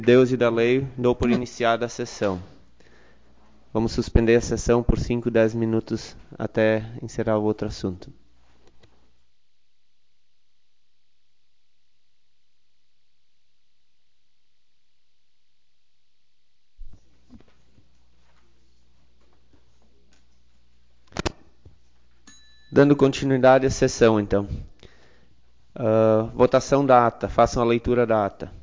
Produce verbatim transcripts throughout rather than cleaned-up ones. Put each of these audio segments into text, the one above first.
Deus e da lei, dou por iniciada a sessão. Vamos suspender a sessão por cinco, dez minutos até encerrar o outro assunto. Dando continuidade à sessão, então. Uh, votação da ata. Façam a leitura da ata.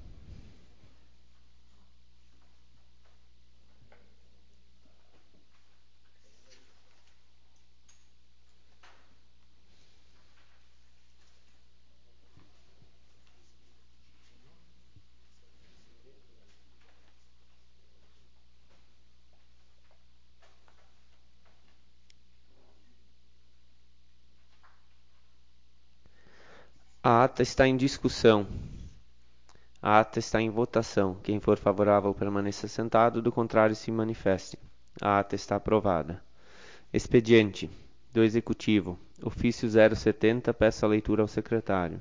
A ata está em discussão. A ata está em votação. Quem for favorável permaneça sentado, do contrário se manifeste. A ata está aprovada. Expediente do Executivo. Ofício zero setenta, peço a leitura ao secretário.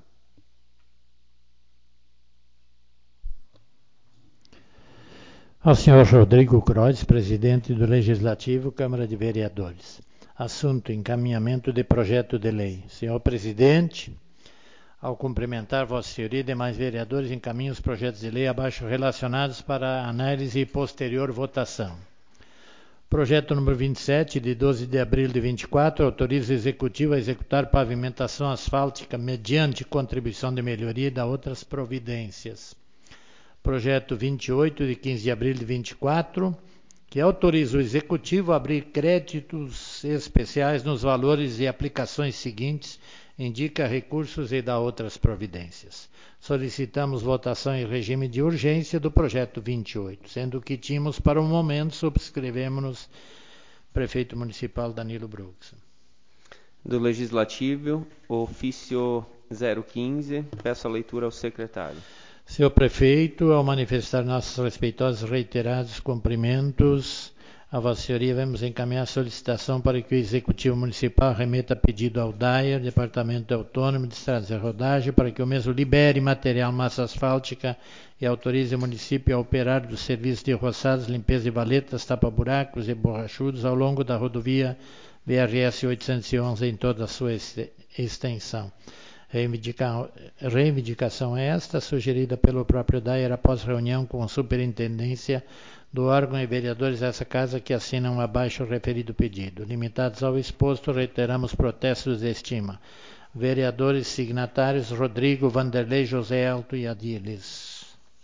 Ao senhor Rodrigo Croix, presidente do Legislativo, Câmara de Vereadores. Assunto: encaminhamento de projeto de lei. Senhor presidente, ao cumprimentar Vossa Senhoria e demais vereadores, encaminho os projetos de lei abaixo relacionados para análise e posterior votação. Projeto número vinte e sete, de doze de abril de vinte e quatro, autoriza o Executivo a executar pavimentação asfáltica mediante contribuição de melhoria e da outras providências. Projeto vinte e oito, de quinze de abril de vinte e quatro, que autoriza o Executivo a abrir créditos especiais nos valores e aplicações seguintes, indica recursos e dá outras providências. Solicitamos votação em regime de urgência do projeto vinte e oito, sendo que tínhamos para o momento, subscrevemos prefeito municipal Danilo Brux. Do Legislativo, ofício zero quinze, peço a leitura ao secretário. Senhor prefeito, ao manifestar nossos respeitosos e reiterados cumprimentos, a Vossa Senhoria vamos encaminhar a solicitação para que o Executivo Municipal remeta pedido ao D A I R, Departamento Autônomo de Estradas e Rodagem, para que o mesmo libere material massa asfáltica e autorize o município a operar dos serviços de roçadas, limpeza de valetas, tapa-buracos e borrachudos ao longo da rodovia B R S oitocentos e onze em toda a sua extensão. Reivindica, reivindicação esta, sugerida pelo próprio D A I R após reunião com a superintendência do órgão e vereadores dessa casa que assinam abaixo o referido pedido. Limitados ao exposto, reiteramos protestos de estima. Vereadores signatários Rodrigo, Vanderlei, José Alto e Adiles.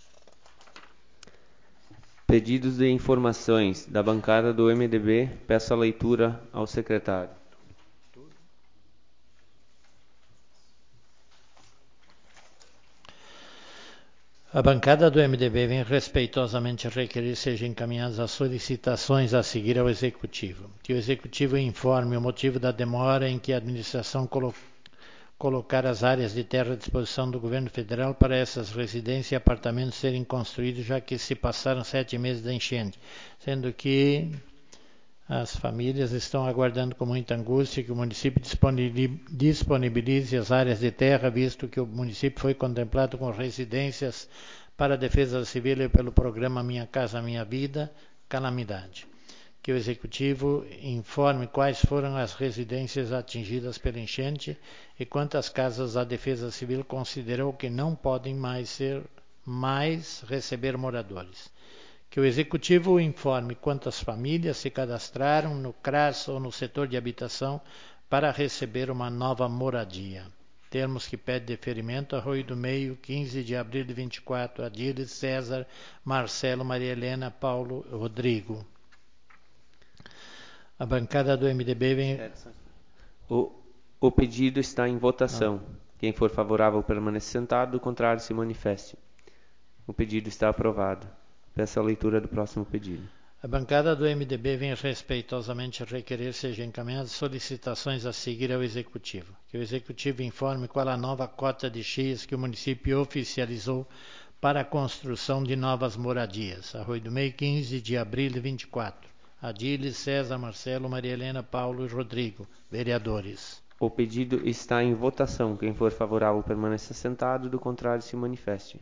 Pedidos de informações da bancada do M D B, peço a leitura ao secretário. A bancada do M D B vem respeitosamente requerer sejam encaminhadas as solicitações a seguir ao Executivo. Que o Executivo informe o motivo da demora em que a administração colo- colocar as áreas de terra à disposição do governo federal para essas residências e apartamentos serem construídos, já que se passaram sete meses da enchente, sendo que as famílias estão aguardando com muita angústia que o município disponibilize as áreas de terra, visto que o município foi contemplado com residências para a Defesa Civil e pelo programa Minha Casa Minha Vida, calamidade. Que o Executivo informe quais foram as residências atingidas pela enchente e quantas casas a Defesa Civil considerou que não podem mais ser mais receber moradores. Que o Executivo informe quantas famílias se cadastraram no CRAS ou no setor de habitação para receber uma nova moradia. Termos que pede deferimento: Arroio do Meio, quinze de abril de vinte e quatro, Adiles, César, Marcelo, Maria Helena, Paulo, Rodrigo. A bancada do M D B vem... O, o pedido está em votação. Ah. Quem for favorável permanece sentado, do contrário se manifeste. O pedido está aprovado. Peço a leitura do próximo pedido. A bancada do M D B vem respeitosamente requerer sejam encaminhadas solicitações a seguir ao Executivo. Que o Executivo informe qual a nova cota de cheias que o município oficializou para a construção de novas moradias. Arroio do Meio, quinze de abril de vinte e quatro. Adiles, César, Marcelo, Maria Helena, Paulo e Rodrigo. Vereadores. O pedido está em votação. Quem for favorável permaneça sentado, do contrário se manifeste.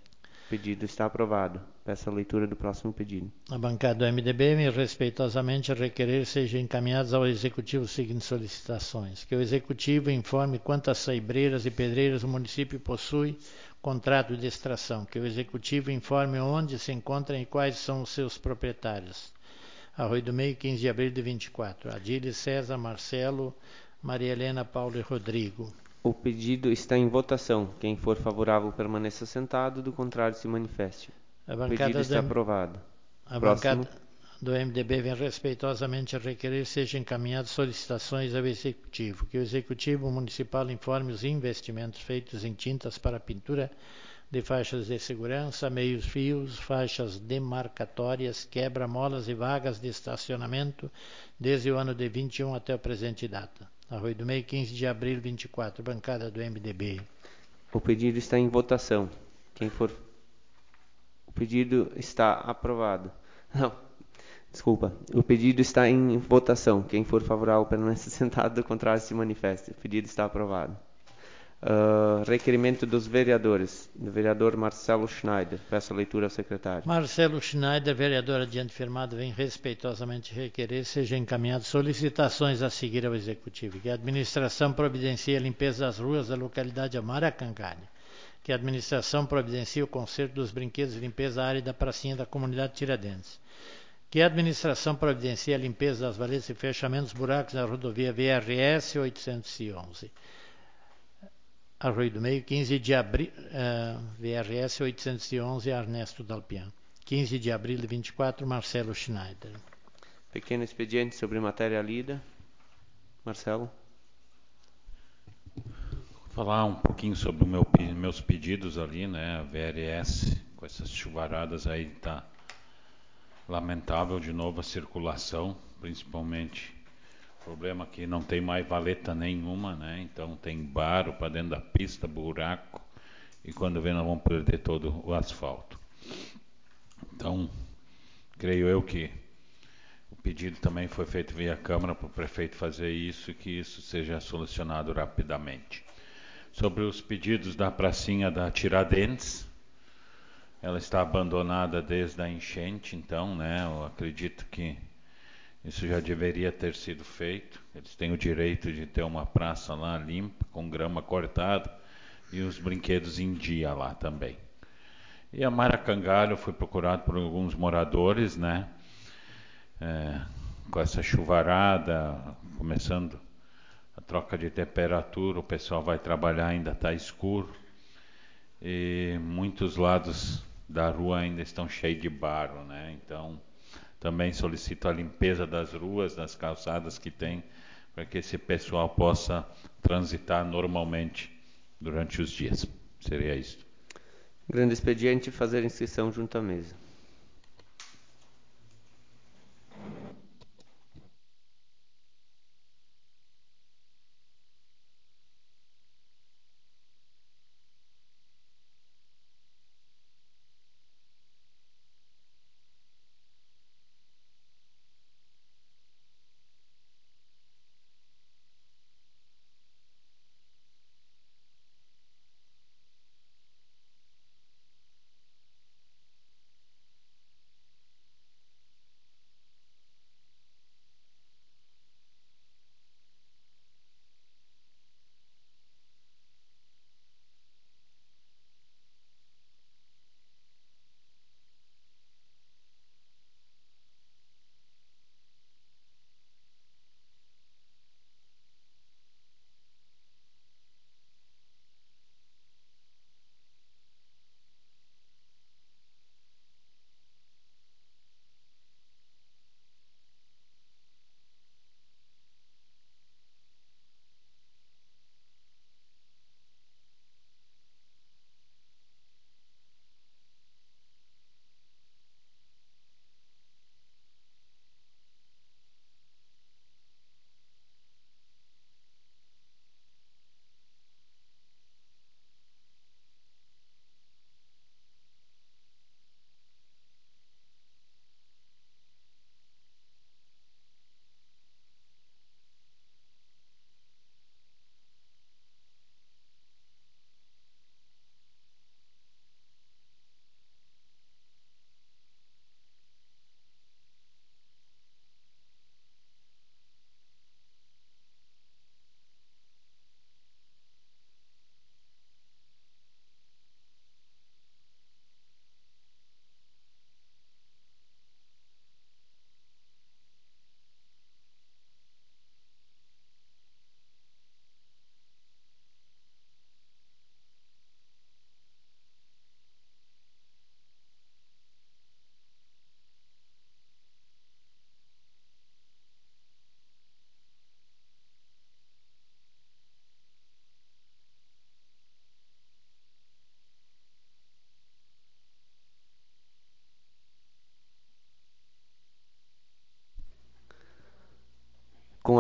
pedido está aprovado. Peço a leitura do próximo pedido. A bancada do M D B vem respeitosamente requerer sejam encaminhadas ao Executivo as seguintes solicitações. Que o Executivo informe quantas saibreiras e pedreiras o município possui contrato de extração. Que o Executivo informe onde se encontram e quais são os seus proprietários. Arroio do Meio, quinze de abril de vinte e quatro. Adílio César, Marcelo, Maria Helena, Paulo e Rodrigo. O pedido está em votação. Quem for favorável permaneça sentado, do contrário se manifeste. A O bancada pedido do está M- aprovado. A Próximo. bancada do M D B vem respeitosamente requerer sejam encaminhadas solicitações ao Executivo. Que o Executivo Municipal informe os investimentos feitos em tintas para pintura de faixas de segurança, meios fios, faixas demarcatórias, quebra-molas e vagas de estacionamento desde o ano de vinte e um até a presente data. Arroio do Meio, quinze de abril de vinte e quatro, bancada do M D B. O pedido está em votação. Quem for... O pedido está aprovado. Não, desculpa. O pedido está em votação. Quem for favorável permaneça sentado, do contrário se manifeste. O pedido está aprovado. Uh, requerimento dos vereadores. Do vereador Marcelo Schneider. Peço a leitura ao secretário. Marcelo Schneider, vereador adiante firmado, vem respeitosamente requerer sejam encaminhadas solicitações a seguir ao Executivo. Que a administração providencie a limpeza das ruas da localidade de Maracangalha. Que a administração providencie o conserto dos brinquedos e limpeza da área da pracinha da comunidade Tiradentes. Que a administração providencie a limpeza das valetas e fechamentos buracos na rodovia V R S oitocentos e onze. Arroio do Meio, quinze de abril, uh, V R S oitocentos e onze, Ernesto Dalpian. quinze de abril de vinte e quatro, Marcelo Schneider. Pequeno expediente sobre matéria lida. Marcelo. Vou falar um pouquinho sobre o meu, meus pedidos ali, né? A V R S, com essas chuvaradas aí, tá lamentável de novo a circulação, principalmente. O problema é que não tem mais valeta nenhuma, né? Então tem barro para dentro da pista, buraco, e quando vem nós vamos perder todo o asfalto. Então, creio eu que o pedido também foi feito via Câmara para o prefeito fazer isso e que isso seja solucionado rapidamente. Sobre os pedidos da pracinha da Tiradentes, ela está abandonada desde a enchente, então, né? Eu acredito que isso já deveria ter sido feito. Eles têm o direito de ter uma praça lá limpa, com grama cortada e os brinquedos em dia lá também. E a Maracangalho foi procurado por alguns moradores, né? É, com essa chuvarada, começando a troca de temperatura, o pessoal vai trabalhar, ainda está escuro. E muitos lados da rua ainda estão cheios de barro, né? Então, também solicito a limpeza das ruas, das calçadas que tem, para que esse pessoal possa transitar normalmente durante os dias. Seria isso. Grande expediente, fazer inscrição junto à mesa.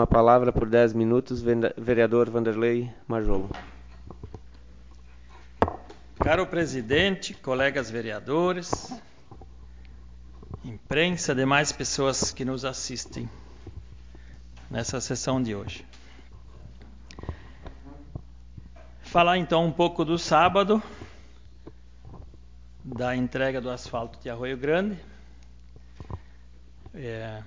a palavra por dez minutos, vereador Vanderlei Majolo. Caro presidente, colegas vereadores, imprensa, demais pessoas que nos assistem nessa sessão de hoje. Falar então um pouco do sábado, da entrega do asfalto de Arroio Grande. É,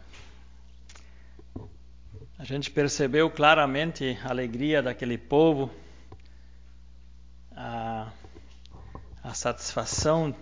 a gente percebeu claramente a alegria daquele povo, a, a satisfação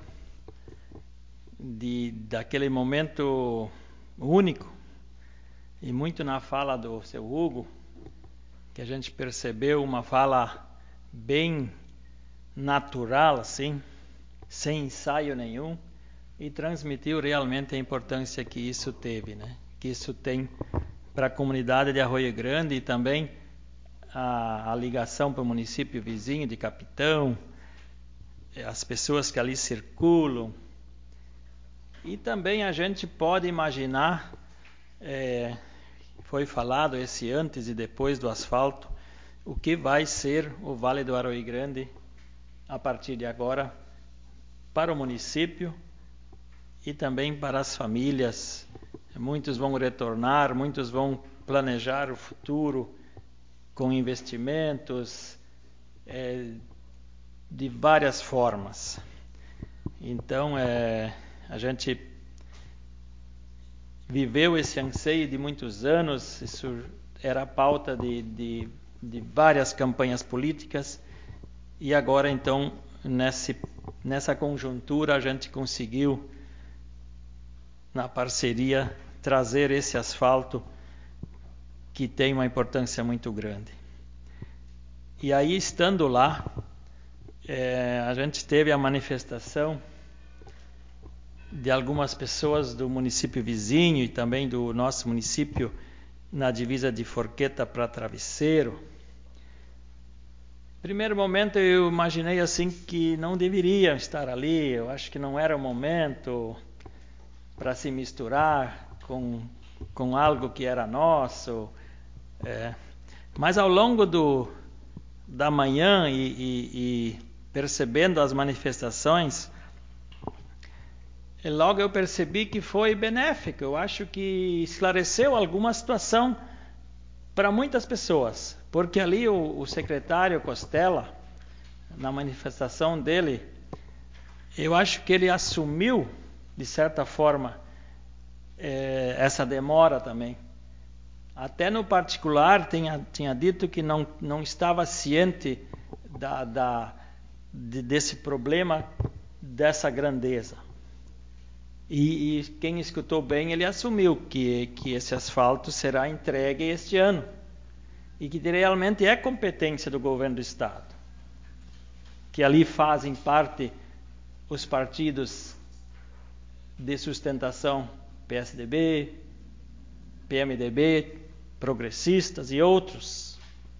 de, daquele momento único, e muito na fala do seu Hugo, que a gente percebeu uma fala bem natural, assim, sem ensaio nenhum, e transmitiu realmente a importância que isso teve, né? Que isso tem para a comunidade de Arroio Grande e também a, a ligação para o município vizinho de Capitão, as pessoas que ali circulam. E também a gente pode imaginar, é, foi falado esse antes e depois do asfalto, o que vai ser o Vale do Arroio Grande a partir de agora para o município e também para as famílias. Muitos vão retornar, muitos vão planejar o futuro com investimentos é, de várias formas. Então, é, a gente viveu esse anseio de muitos anos, isso era a pauta de, de, de várias campanhas políticas, e agora, então, nesse, nessa conjuntura, a gente conseguiu, na parceria, trazer esse asfalto que tem uma importância muito grande. E aí, estando lá, é, a gente teve a manifestação de algumas pessoas do município vizinho e também do nosso município na divisa de Forqueta para Travesseiro. Primeiro momento eu imaginei assim que não deveriam estar ali, eu acho que não era o momento para se misturar com, com algo que era nosso. É. Mas ao longo do, da manhã e, e, e percebendo as manifestações, logo eu percebi que foi benéfico. Eu acho que esclareceu alguma situação para muitas pessoas. Porque ali o, o secretário Costela, na manifestação dele, eu acho que ele assumiu, de certa forma, é, essa demora também. Até no particular, tinha, tinha dito que não, não estava ciente da, da, de, desse problema, dessa grandeza. E, e quem escutou bem, ele assumiu que, que esse asfalto será entregue este ano. E que realmente é competência do governo do Estado. Que ali fazem parte os partidos de sustentação P S D B, P M D B, progressistas e outros.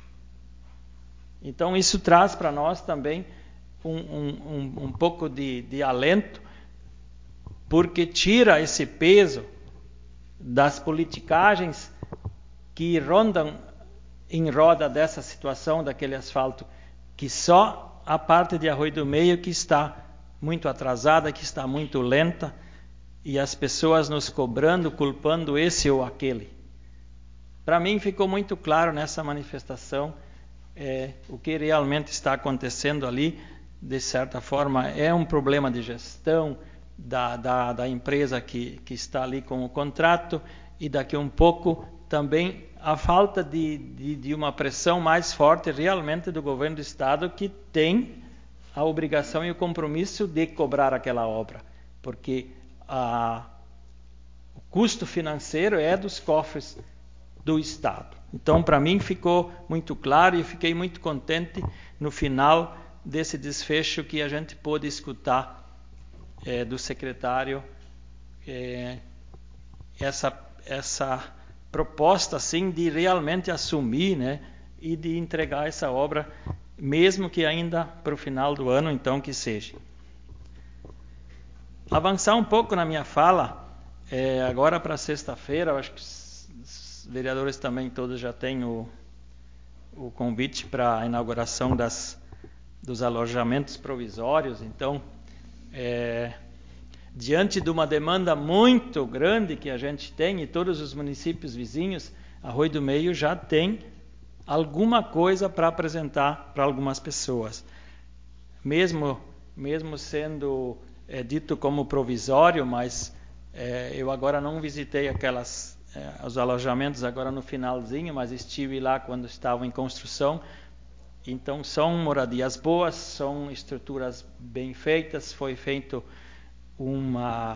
Então isso traz para nós também um, um, um, um pouco de, de alento, porque tira esse peso das politicagens que rondam em roda dessa situação, daquele asfalto, que só a parte de Arroio do Meio que está muito atrasada, que está muito lenta, e as pessoas nos cobrando, culpando esse ou aquele. Para mim ficou muito claro nessa manifestação é, o que realmente está acontecendo ali. De certa forma é um problema de gestão da, da, da empresa que, que está ali com o contrato, e daqui a um pouco também a falta de, de, de uma pressão mais forte realmente do governo do Estado, que tem a obrigação e o compromisso de cobrar aquela obra, porque a, o custo financeiro é dos cofres do Estado. Então, para mim, ficou muito claro e fiquei muito contente no final desse desfecho que a gente pôde escutar é, do secretário é, essa, essa proposta assim, de realmente assumir, né, e de entregar essa obra, mesmo que ainda para o final do ano, então, que seja. Avançar um pouco na minha fala, é, agora para sexta-feira, eu acho que os vereadores também todos já têm o, o convite para a inauguração das, dos alojamentos provisórios. Então, é, diante de uma demanda muito grande que a gente tem, e todos os municípios vizinhos, Arroio do Meio já tem alguma coisa para apresentar para algumas pessoas. Mesmo, mesmo sendo é, dito como provisório, mas é, eu agora não visitei aquelas, é, os alojamentos agora no finalzinho, mas estive lá quando estavam em construção. Então são moradias boas, são estruturas bem feitas, foi feito uma,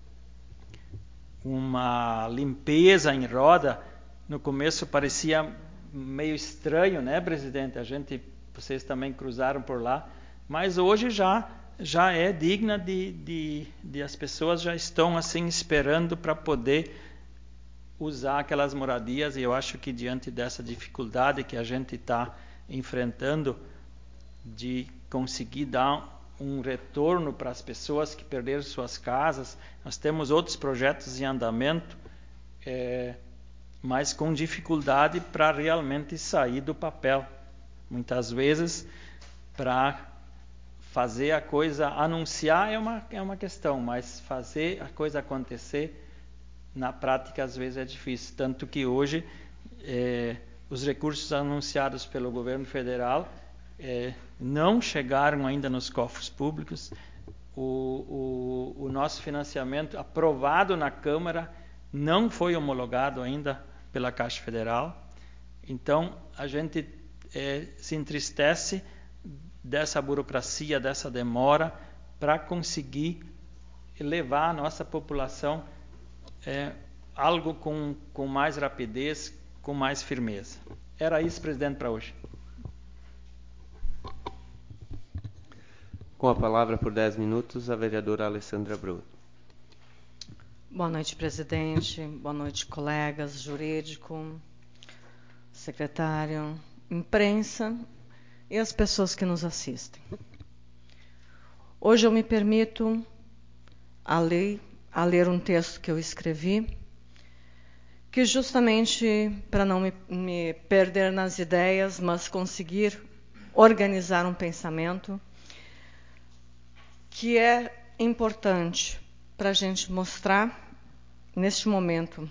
uma limpeza em roda. No começo parecia meio estranho, né, presidente? A gente, vocês também cruzaram por lá, mas hoje já já é digna de, de, de as pessoas já estão assim esperando para poder usar aquelas moradias. E eu acho que diante dessa dificuldade que a gente está enfrentando de conseguir dar um retorno para as pessoas que perderam suas casas, nós temos outros projetos em andamento, é, mas com dificuldade para realmente sair do papel. Muitas vezes, para fazer a coisa, anunciar é uma, é uma questão, mas fazer a coisa acontecer, na prática, às vezes é difícil. Tanto que hoje, é, os recursos anunciados pelo governo federal é, não chegaram ainda nos cofres públicos. O, o, o nosso financiamento aprovado na Câmara não foi homologado ainda pela Caixa Federal. Então, a gente é, se entristece dessa burocracia, dessa demora, para conseguir levar a nossa população é, algo com, com mais rapidez, com mais firmeza. Era isso, presidente, para hoje. Com a palavra por dez minutos, a vereadora Alessandra Bruno. Boa noite, presidente. Boa noite, colegas, jurídico, secretário, imprensa e as pessoas que nos assistem. Hoje eu me permito a ler, a ler um texto que eu escrevi, que justamente para não me, me perder nas ideias, mas conseguir organizar um pensamento que é importante para a gente mostrar, neste momento,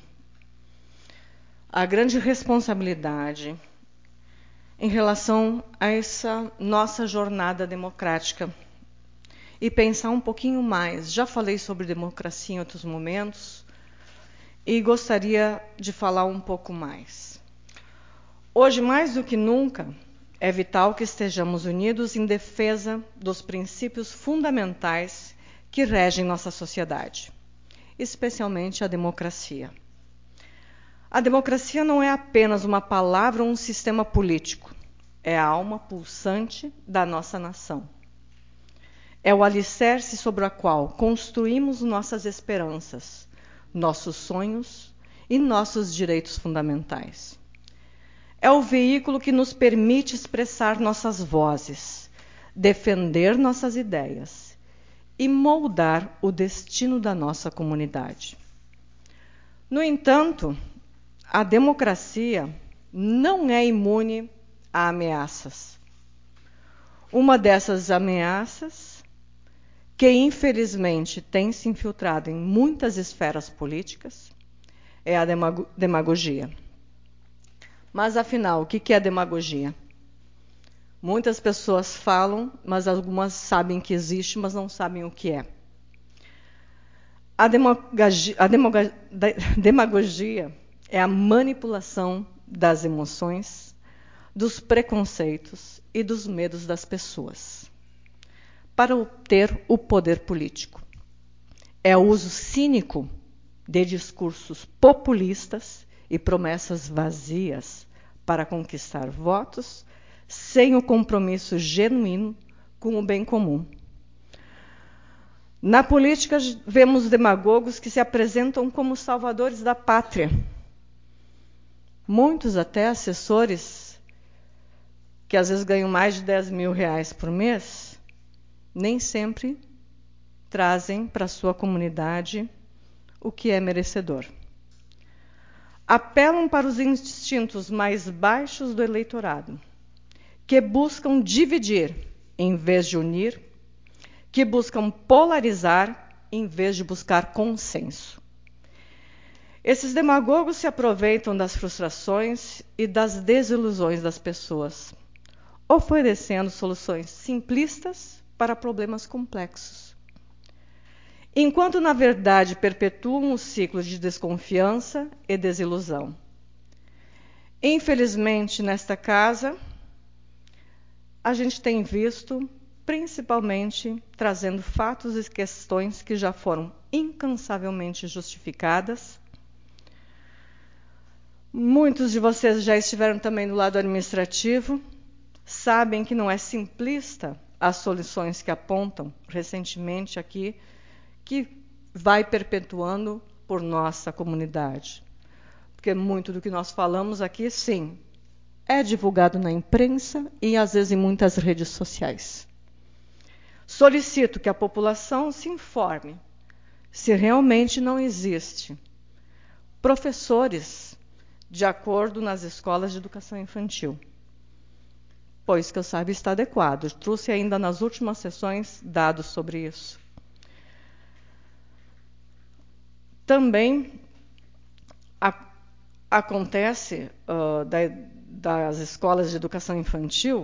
a grande responsabilidade em relação a essa nossa jornada democrática e pensar um pouquinho mais. Já falei sobre democracia em outros momentos e gostaria de falar um pouco mais. Hoje, mais do que nunca, é vital que estejamos unidos em defesa dos princípios fundamentais que regem nossa sociedade, especialmente a democracia. A democracia não é apenas uma palavra ou um sistema político, é a alma pulsante da nossa nação. É o alicerce sobre o qual construímos nossas esperanças, nossos sonhos e nossos direitos fundamentais. É o veículo que nos permite expressar nossas vozes, defender nossas ideias e moldar o destino da nossa comunidade. No entanto, a democracia não é imune a ameaças. Uma dessas ameaças, que infelizmente tem se infiltrado em muitas esferas políticas, é a demagogia. Mas, afinal, o que é demagogia? Muitas pessoas falam, mas algumas sabem que existe, mas não sabem o que é. A demagogia, a demagogia é a manipulação das emoções, dos preconceitos e dos medos das pessoas para obter o poder político. É o uso cínico de discursos populistas e promessas vazias para conquistar votos sem o compromisso genuíno com o bem comum. Na política, vemos demagogos que se apresentam como salvadores da pátria. Muitos até assessores, que às vezes ganham mais de dez mil reais por mês, nem sempre trazem para a sua comunidade o que é merecedor. apelam para os instintos mais baixos do eleitorado, que buscam dividir em vez de unir, que buscam polarizar em vez de buscar consenso. Esses demagogos se aproveitam das frustrações e das desilusões das pessoas, oferecendo soluções simplistas para problemas complexos. Enquanto, na verdade, perpetuam o ciclo de desconfiança e desilusão. Infelizmente, nesta casa, a gente tem visto, principalmente, trazendo fatos e questões que já foram incansavelmente justificadas. Muitos de vocês já estiveram também do lado administrativo, sabem que não é simplista as soluções que apontam recentemente aqui, que vai perpetuando por nossa comunidade. Porque muito do que nós falamos aqui, sim, é divulgado na imprensa e, às vezes, em muitas redes sociais. Solicito que a população se informe se realmente não existe professores de acordo nas escolas de educação infantil. Pois que eu saiba está adequado. Eu trouxe ainda nas últimas sessões dados sobre isso. Também a, acontece uh, da, das escolas de educação infantil,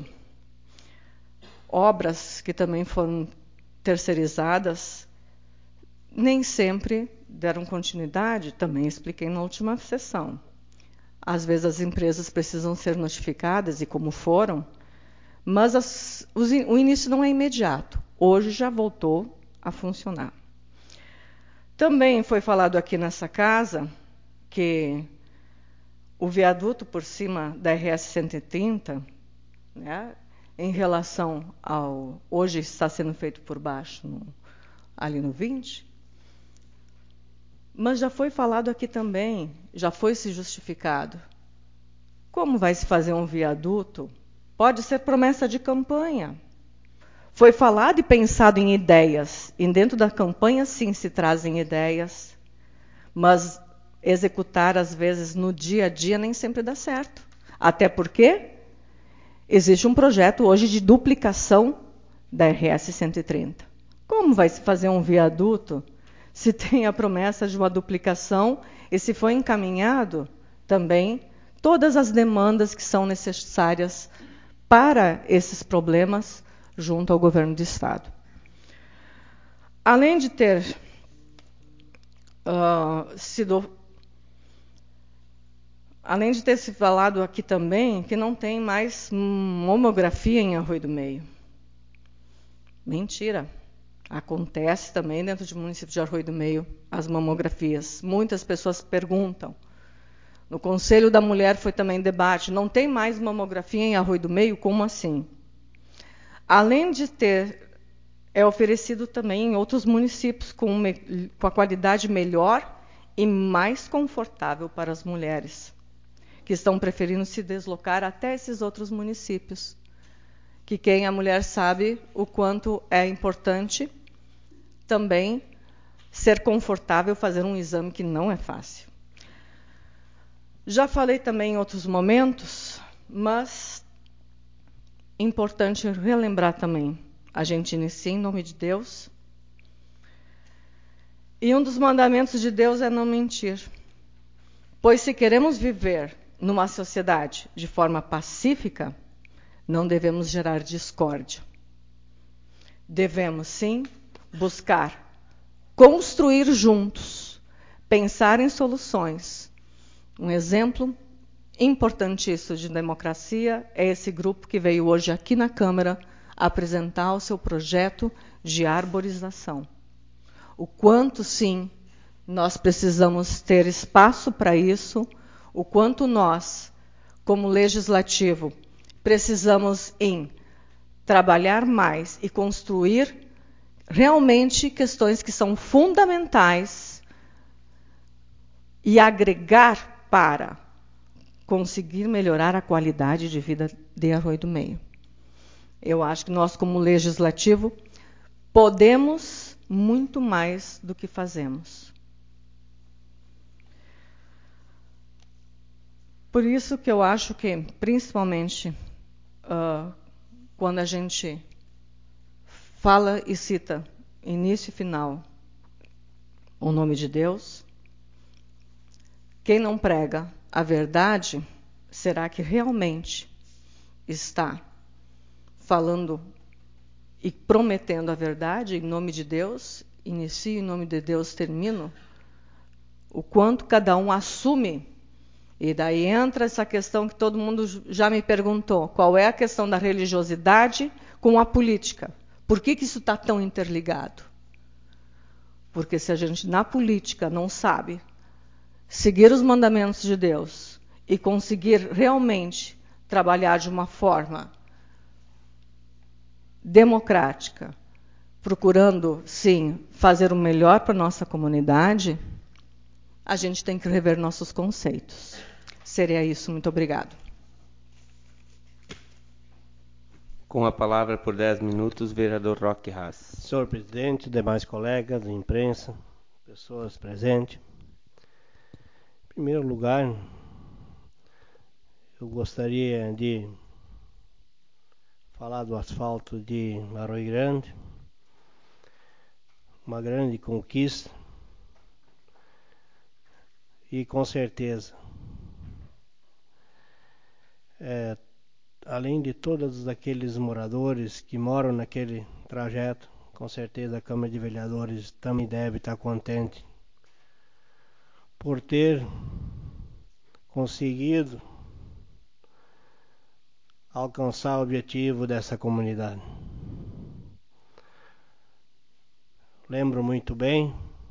obras que também foram terceirizadas, nem sempre deram continuidade, também expliquei na última sessão. Às vezes as empresas precisam ser notificadas, e como foram, mas as, os, o início não é imediato. Hoje já voltou a funcionar. Também foi falado aqui nessa casa que o viaduto por cima da R S cento e trinta, né, em relação ao... Hoje está sendo feito por baixo, no, ali no vinte, mas já foi falado aqui também, já foi se justificado. Como vai se fazer um viaduto? Pode ser promessa de campanha. Foi falado e pensado em ideias, e dentro da campanha, sim, se trazem ideias, mas executar, às vezes, no dia a dia, nem sempre dá certo. Até porque existe um projeto hoje de duplicação da R S cento e trinta. Como vai se fazer um viaduto se tem a promessa de uma duplicação e se foi encaminhado também todas as demandas que são necessárias para esses problemas junto ao governo do Estado? Além de ter uh, sido... Além de ter se falado aqui também que não tem mais mamografia em Arroio do Meio. Mentira. Acontece também dentro do município de Arroio do Meio as mamografias. Muitas pessoas perguntam. No Conselho da Mulher foi também debate. Não tem mais mamografia em Arroio do Meio? Como assim? Além de ter, é oferecido também em outros municípios com, me, com a qualidade melhor e mais confortável para as mulheres, que estão preferindo se deslocar até esses outros municípios. Que quem a mulher sabe o quanto é importante também ser confortável fazer um exame que não é fácil. Já falei também em outros momentos, mas importante relembrar também. A gente inicia em nome de Deus. E um dos mandamentos de Deus é não mentir. Pois se queremos viver numa sociedade de forma pacífica, não devemos gerar discórdia. Devemos, sim, buscar construir juntos, pensar em soluções. Um exemplo importantíssimo de democracia é esse grupo que veio hoje aqui na Câmara apresentar o seu projeto de arborização. O quanto, sim, nós precisamos ter espaço para isso, o quanto nós, como legislativo, precisamos em trabalhar mais e construir realmente questões que são fundamentais e agregar para conseguir melhorar a qualidade de vida de Arroio do Meio. Eu acho que nós, como legislativo, podemos muito mais do que fazemos. Por isso que eu acho que, principalmente, uh, quando a gente fala e cita início e final o nome de Deus, quem não prega a verdade, será que realmente está falando e prometendo a verdade em nome de Deus? Inicio em nome de Deus, termino? O quanto cada um assume. E daí entra essa questão que todo mundo já me perguntou. Qual é a questão da religiosidade com a política? Por que que isso está tão interligado? Porque se a gente, na política, não sabe seguir os mandamentos de Deus e conseguir realmente trabalhar de uma forma democrática, procurando, sim, fazer o melhor para a nossa comunidade, a gente tem que rever nossos conceitos. Seria isso. Muito obrigado. Com a palavra por dez minutos, vereador Roque Haas. Senhor presidente, demais colegas de imprensa, pessoas presentes. Em primeiro lugar, eu gostaria de falar do asfalto de Arroio Grande, uma grande conquista. E com certeza, é, além de todos aqueles moradores que moram naquele trajeto, com certeza a Câmara de Vereadores também deve estar contente por ter conseguido alcançar o objetivo dessa comunidade. Lembro muito bem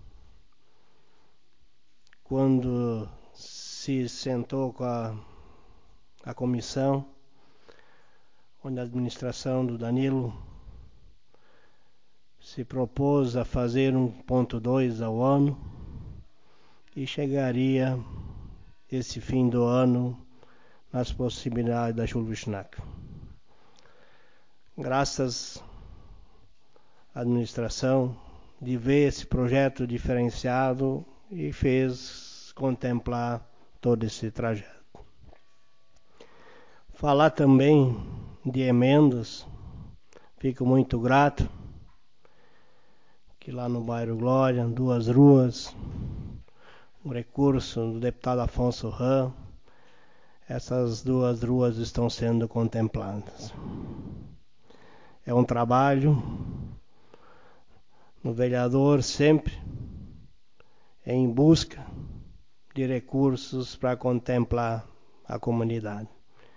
quando se sentou com a, a comissão, onde a administração do Danilo se propôs a fazer um ponto dois ao ano e chegaria esse fim do ano nas possibilidades da Chulbuchnac. Graças à administração de ver esse projeto diferenciado e fez contemplar todo esse trajeto. Falar também de emendas, fico muito grato que lá no bairro Glória, duas ruas, um recurso do deputado Afonso Ram, essas duas ruas estão sendo contempladas. É um trabalho no vereador sempre em busca de recursos para contemplar a comunidade.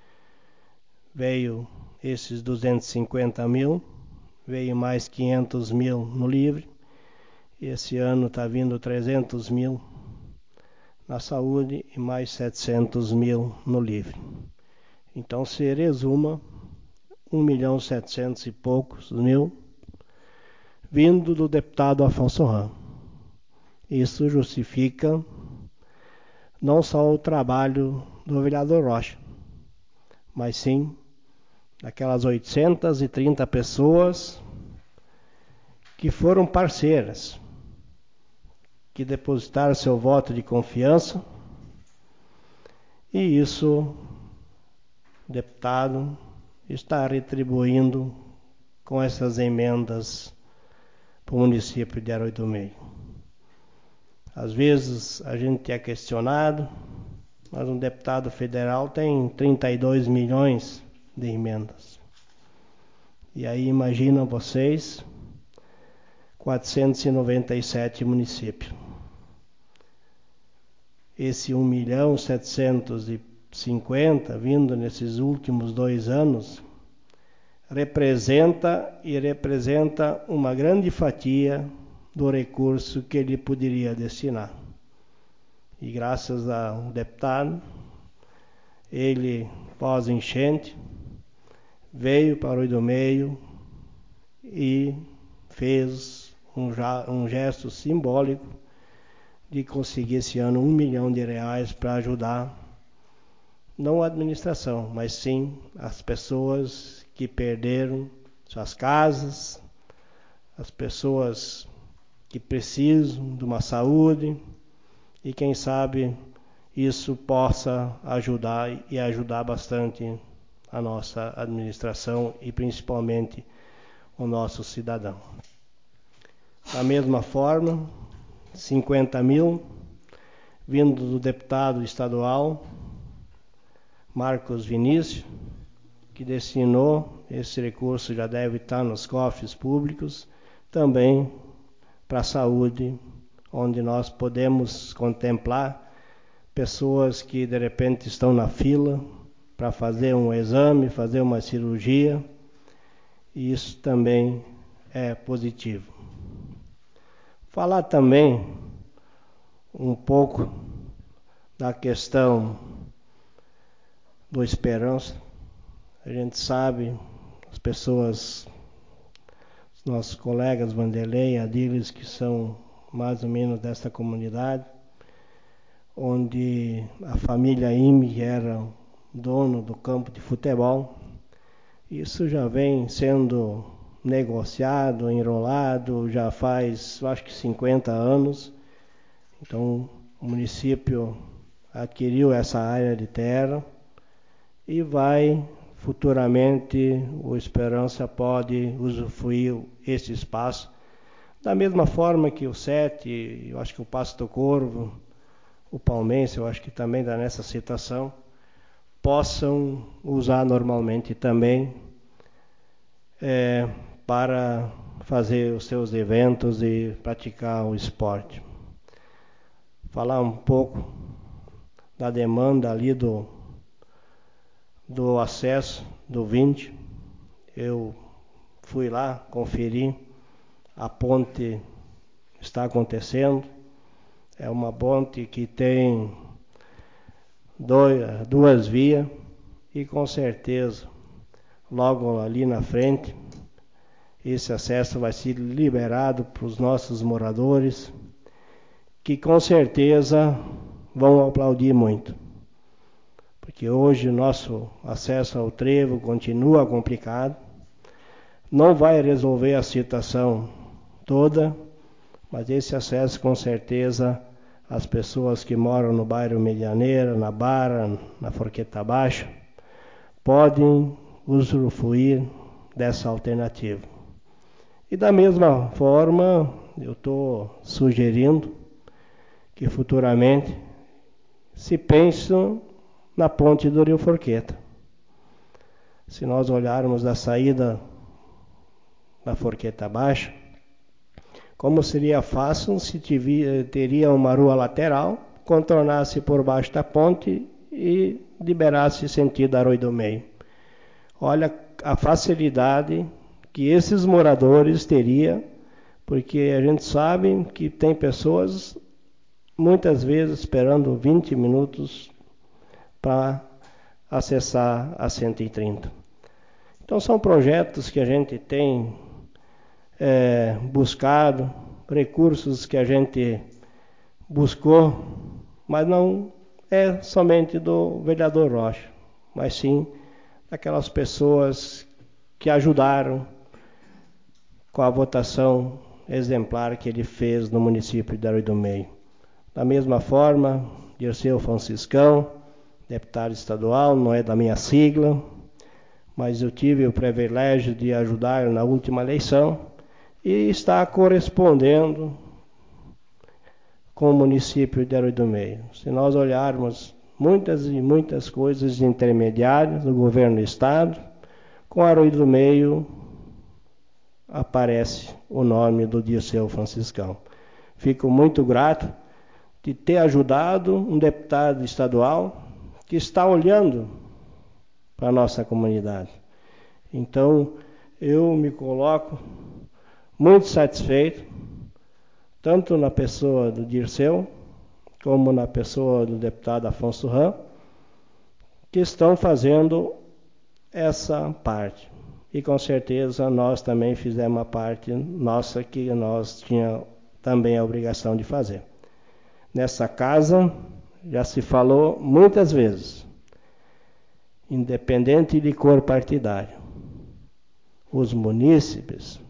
Veio esses duzentos e cinquenta mil, veio mais quinhentos mil no livre, e esse ano está vindo trezentos mil na saúde e mais setecentos mil no livre. Então se resuma um milhão e setecentos e poucos mil vindo do deputado Afonso Ram. Isso justifica não só o trabalho do vereador Rocha, mas sim daquelas oitocentas e trinta pessoas que foram parceiras, que depositaram seu voto de confiança, e isso o deputado está retribuindo com essas emendas para o município de Arroio do Meio. Às vezes a gente é questionado, mas um deputado federal tem trinta e dois milhões de emendas. E aí imaginam vocês, quatrocentos e noventa e sete municípios. Esse um milhão setecentos e cinquenta vindo nesses últimos dois anos representa e representa uma grande fatia do recurso que ele poderia destinar. E graças ao deputado, ele, pós-enchente, veio para o Arroio do Meio e fez um, um gesto simbólico de conseguir esse ano um milhão de reais para ajudar, não a administração, mas sim as pessoas que perderam suas casas, as pessoas que precisam de uma saúde e, quem sabe, isso possa ajudar e ajudar bastante a nossa administração e principalmente o nosso cidadão. Da mesma forma, cinquenta mil vindo do deputado estadual Marcos Vinícius, que destinou esse recurso, já deve estar nos cofres públicos, também para a saúde, onde nós podemos contemplar pessoas que de repente estão na fila para fazer um exame, fazer uma cirurgia, e isso também é positivo. Falar também um pouco da questão do Esperança. A gente sabe, as pessoas, os nossos colegas Vanderlei e Adílis, que são mais ou menos dessa comunidade, onde a família Ime era dono do campo de futebol. Isso já vem sendo negociado, enrolado, já faz, acho que cinquenta anos. Então, o município adquiriu essa área de terra e vai, futuramente, o Esperança pode usufruir esse espaço. Da mesma forma que o Sete, eu acho que o Passo do Corvo, o Palmense, eu acho que também dá nessa citação, possam usar normalmente também é, para fazer os seus eventos e praticar o esporte. Falar um pouco da demanda ali do, do acesso do vinte. Eu fui lá conferir, a ponte está acontecendo. É uma ponte que tem dois, duas vias e com certeza logo ali na frente esse acesso vai ser liberado para os nossos moradores, que com certeza vão aplaudir muito, porque hoje o nosso acesso ao trevo continua complicado, não vai resolver a situação toda, mas esse acesso com certeza as pessoas que moram no bairro Medianeira, na Barra, na Forqueta Baixa, podem usufruir dessa alternativa. E da mesma forma, eu estou sugerindo que futuramente se pense na ponte do Rio Forqueta. Se nós olharmos da saída da Forqueta Baixa, como seria fácil se teria uma rua lateral, contornasse por baixo da ponte e liberasse sentido Arroio do Meio. Olha a facilidade que esses moradores teriam, porque a gente sabe que tem pessoas muitas vezes esperando vinte minutos para acessar a cento e trinta. Então são projetos que a gente tem é, buscado, recursos que a gente buscou, mas não é somente do vereador Rocha, mas sim daquelas pessoas que ajudaram com a votação exemplar que ele fez no município de Arroio do Meio. Da mesma forma, Dirceu Franciscão, deputado estadual, não é da minha sigla, mas eu tive o privilégio de ajudar na última eleição e está correspondendo com o município de Arroio do Meio. Se nós olharmos muitas e muitas coisas intermediárias do governo do estado, com Arroio do Meio aparece o nome do Dirceu Franciscão. Fico muito grato de ter ajudado um deputado estadual que está olhando para a nossa comunidade. Então, eu me coloco muito satisfeito, tanto na pessoa do Dirceu, como na pessoa do deputado Afonso Ram, que estão fazendo essa parte. E com certeza nós também fizemos a parte nossa que nós tínhamos também a obrigação de fazer. Nessa casa já se falou muitas vezes, independente de cor partidária, os munícipes,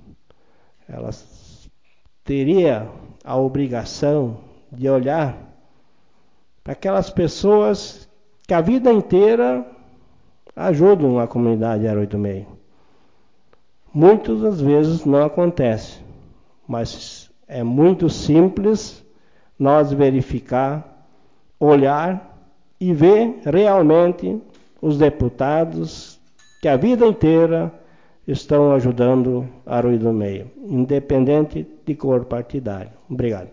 elas teriam a obrigação de olhar aquelas pessoas que a vida inteira ajudam a comunidade zero oito seis. Muitas das vezes não acontece, mas é muito simples nós verificar, olhar e ver realmente os deputados que a vida inteira estão ajudando a Arroio do Meio, independente de cor partidária. Obrigado.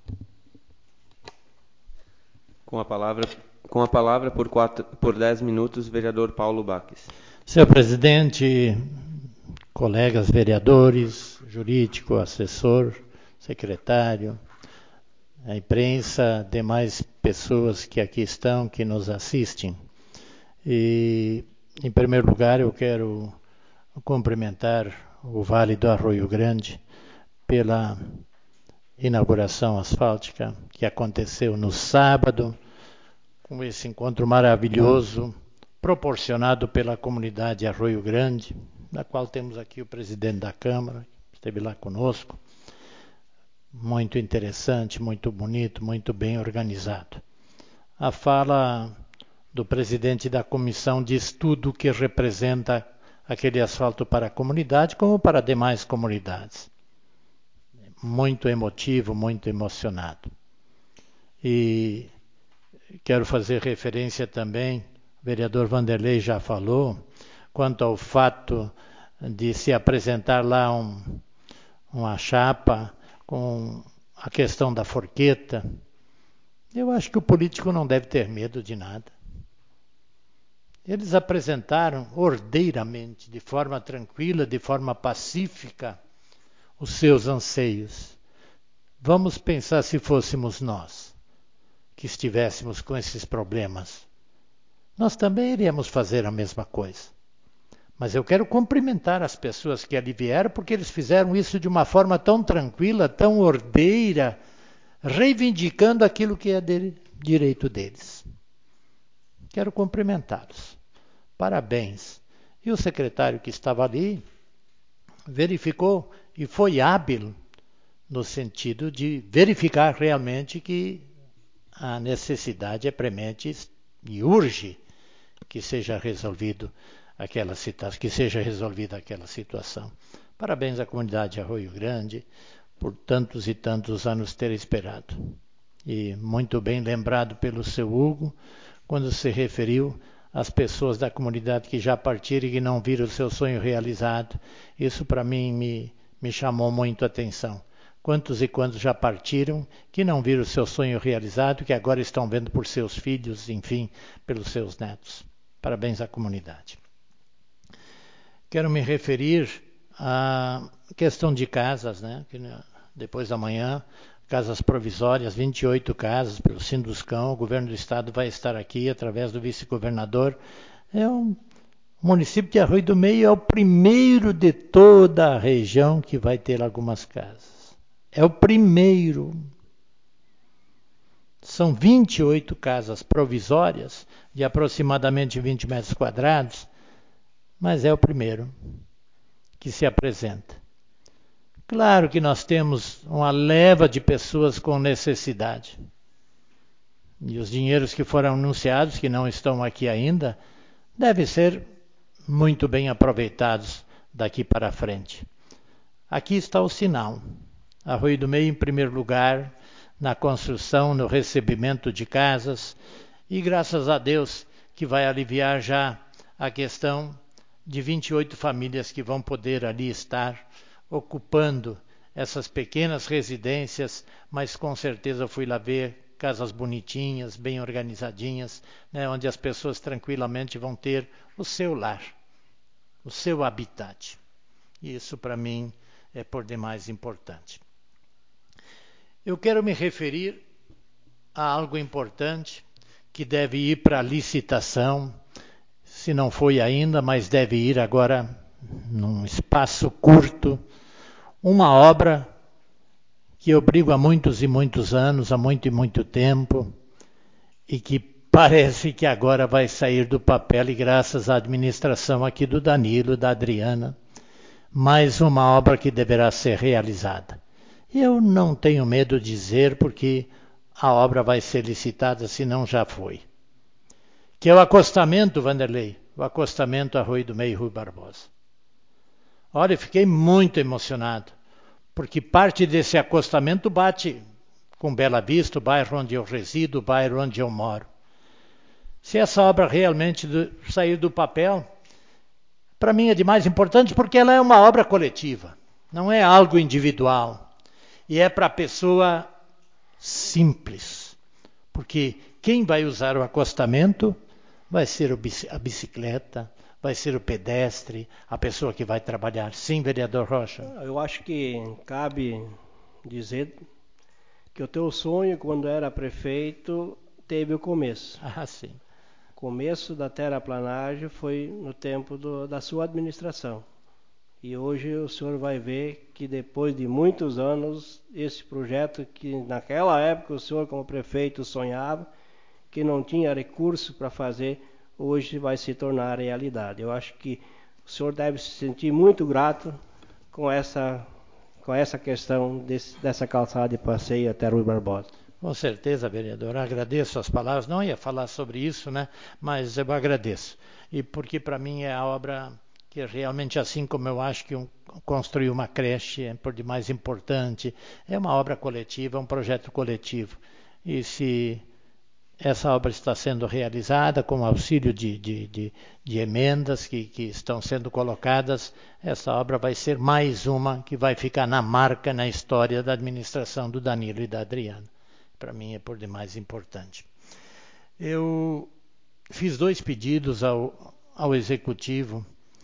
Com a palavra, com a palavra por, quatro, por dez minutos, vereador Paulo Baques. Senhor presidente, colegas vereadores, jurídico, assessor, secretário, a imprensa, demais pessoas que aqui estão, que nos assistem. E, em primeiro lugar, eu quero cumprimentar o Vale do Arroio Grande pela inauguração asfáltica que aconteceu no sábado, com esse encontro maravilhoso proporcionado pela comunidade Arroio Grande, da qual temos aqui o presidente da Câmara, que esteve lá conosco. Muito interessante, muito bonito, muito bem organizado. A fala do presidente da comissão diz tudo o que representa aquele asfalto para a comunidade, como para demais comunidades. Muito emotivo, muito emocionado. E quero fazer referência também, o vereador Vanderlei já falou, quanto ao fato de se apresentar lá um, uma chapa com a questão da forqueta. Eu acho que o político não deve ter medo de nada. Eles apresentaram ordeiramente, de forma tranquila, de forma pacífica, os seus anseios. Vamos pensar se fôssemos nós que estivéssemos com esses problemas. Nós também iríamos fazer a mesma coisa. Mas eu quero cumprimentar as pessoas que ali vieram, porque eles fizeram isso de uma forma tão tranquila, tão ordeira, reivindicando aquilo que é dele, direito deles. Quero cumprimentá-los. Parabéns. E o secretário que estava ali verificou e foi hábil no sentido de verificar realmente que a necessidade é premente e urge que seja resolvido aquela situação, que seja resolvida aquela situação. Parabéns à comunidade Arroio Grande por tantos e tantos anos ter esperado. E muito bem lembrado pelo seu Hugo, quando se referiu às pessoas da comunidade que já partiram e que não viram o seu sonho realizado. Isso para mim me, me chamou muito a atenção. Quantos e quantos já partiram que não viram o seu sonho realizado, que agora estão vendo por seus filhos, enfim, pelos seus netos. Parabéns à comunidade. Quero me referir à questão de casas, né? Que depois da manhã, casas provisórias, vinte e oito casas pelo Sinduscão. O governo do estado vai estar aqui através do vice-governador. É um o município de Arroio do Meio é o primeiro de toda a região que vai ter algumas casas. É o primeiro. São vinte e oito casas provisórias de aproximadamente vinte metros quadrados, mas é o primeiro que se apresenta. Claro que nós temos uma leva de pessoas com necessidade. E os dinheiros que foram anunciados, que não estão aqui ainda, devem ser muito bem aproveitados daqui para frente. Aqui está o sinal. Arroio do Meio, em primeiro lugar, na construção, no recebimento de casas, e graças a Deus que vai aliviar já a questão de vinte e oito famílias que vão poder ali estar ocupando essas pequenas residências, mas com certeza eu fui lá ver casas bonitinhas, bem organizadinhas, né, onde as pessoas tranquilamente vão ter o seu lar, o seu habitat. E isso para mim é por demais importante. Eu quero me referir a algo importante que deve ir para a licitação, se não foi ainda, mas deve ir agora num espaço curto, uma obra que eu brigo há muitos e muitos anos, há muito e muito tempo, e que parece que agora vai sair do papel, e graças à administração aqui do Danilo, da Adriana, mais uma obra que deverá ser realizada. Eu não tenho medo de dizer, porque a obra vai ser licitada, se não já foi. Que é o acostamento, Vanderlei, o acostamento Arroio do Meio, Rui Barbosa. Olha, fiquei muito emocionado, porque parte desse acostamento bate com Bela Vista, o bairro onde eu resido, o bairro onde eu moro. Se essa obra realmente do, sair do papel, para mim é de mais importante porque ela é uma obra coletiva, não é algo individual. E é para a pessoa simples, porque quem vai usar o acostamento vai ser a bicicleta, vai ser o pedestre, a pessoa que vai trabalhar. Sim, vereador Rocha? Eu acho que cabe dizer que o teu sonho, quando era prefeito, teve o começo. Ah, sim. O começo da terraplanagem foi no tempo do, da sua administração. E hoje o senhor vai ver que depois de muitos anos, esse projeto que naquela época o senhor como prefeito sonhava, que não tinha recurso para fazer, hoje vai se tornar realidade. Eu acho que o senhor deve se sentir muito grato com essa, com essa questão desse, dessa calçada de passeio até Rui Barbosa. Com certeza, vereador. Agradeço as palavras. Não ia falar sobre isso, né? Mas eu agradeço. E porque para mim é a obra que realmente, assim como eu acho que um, construir uma creche é por demais importante, é uma obra coletiva, é um projeto coletivo. E se essa obra está sendo realizada com auxílio de, de, de, de emendas que, que estão sendo colocadas, essa obra vai ser mais uma que vai ficar na marca, na história da administração do Danilo e da Adriana. Para mim é por demais importante. Eu fiz dois pedidos ao, ao Executivo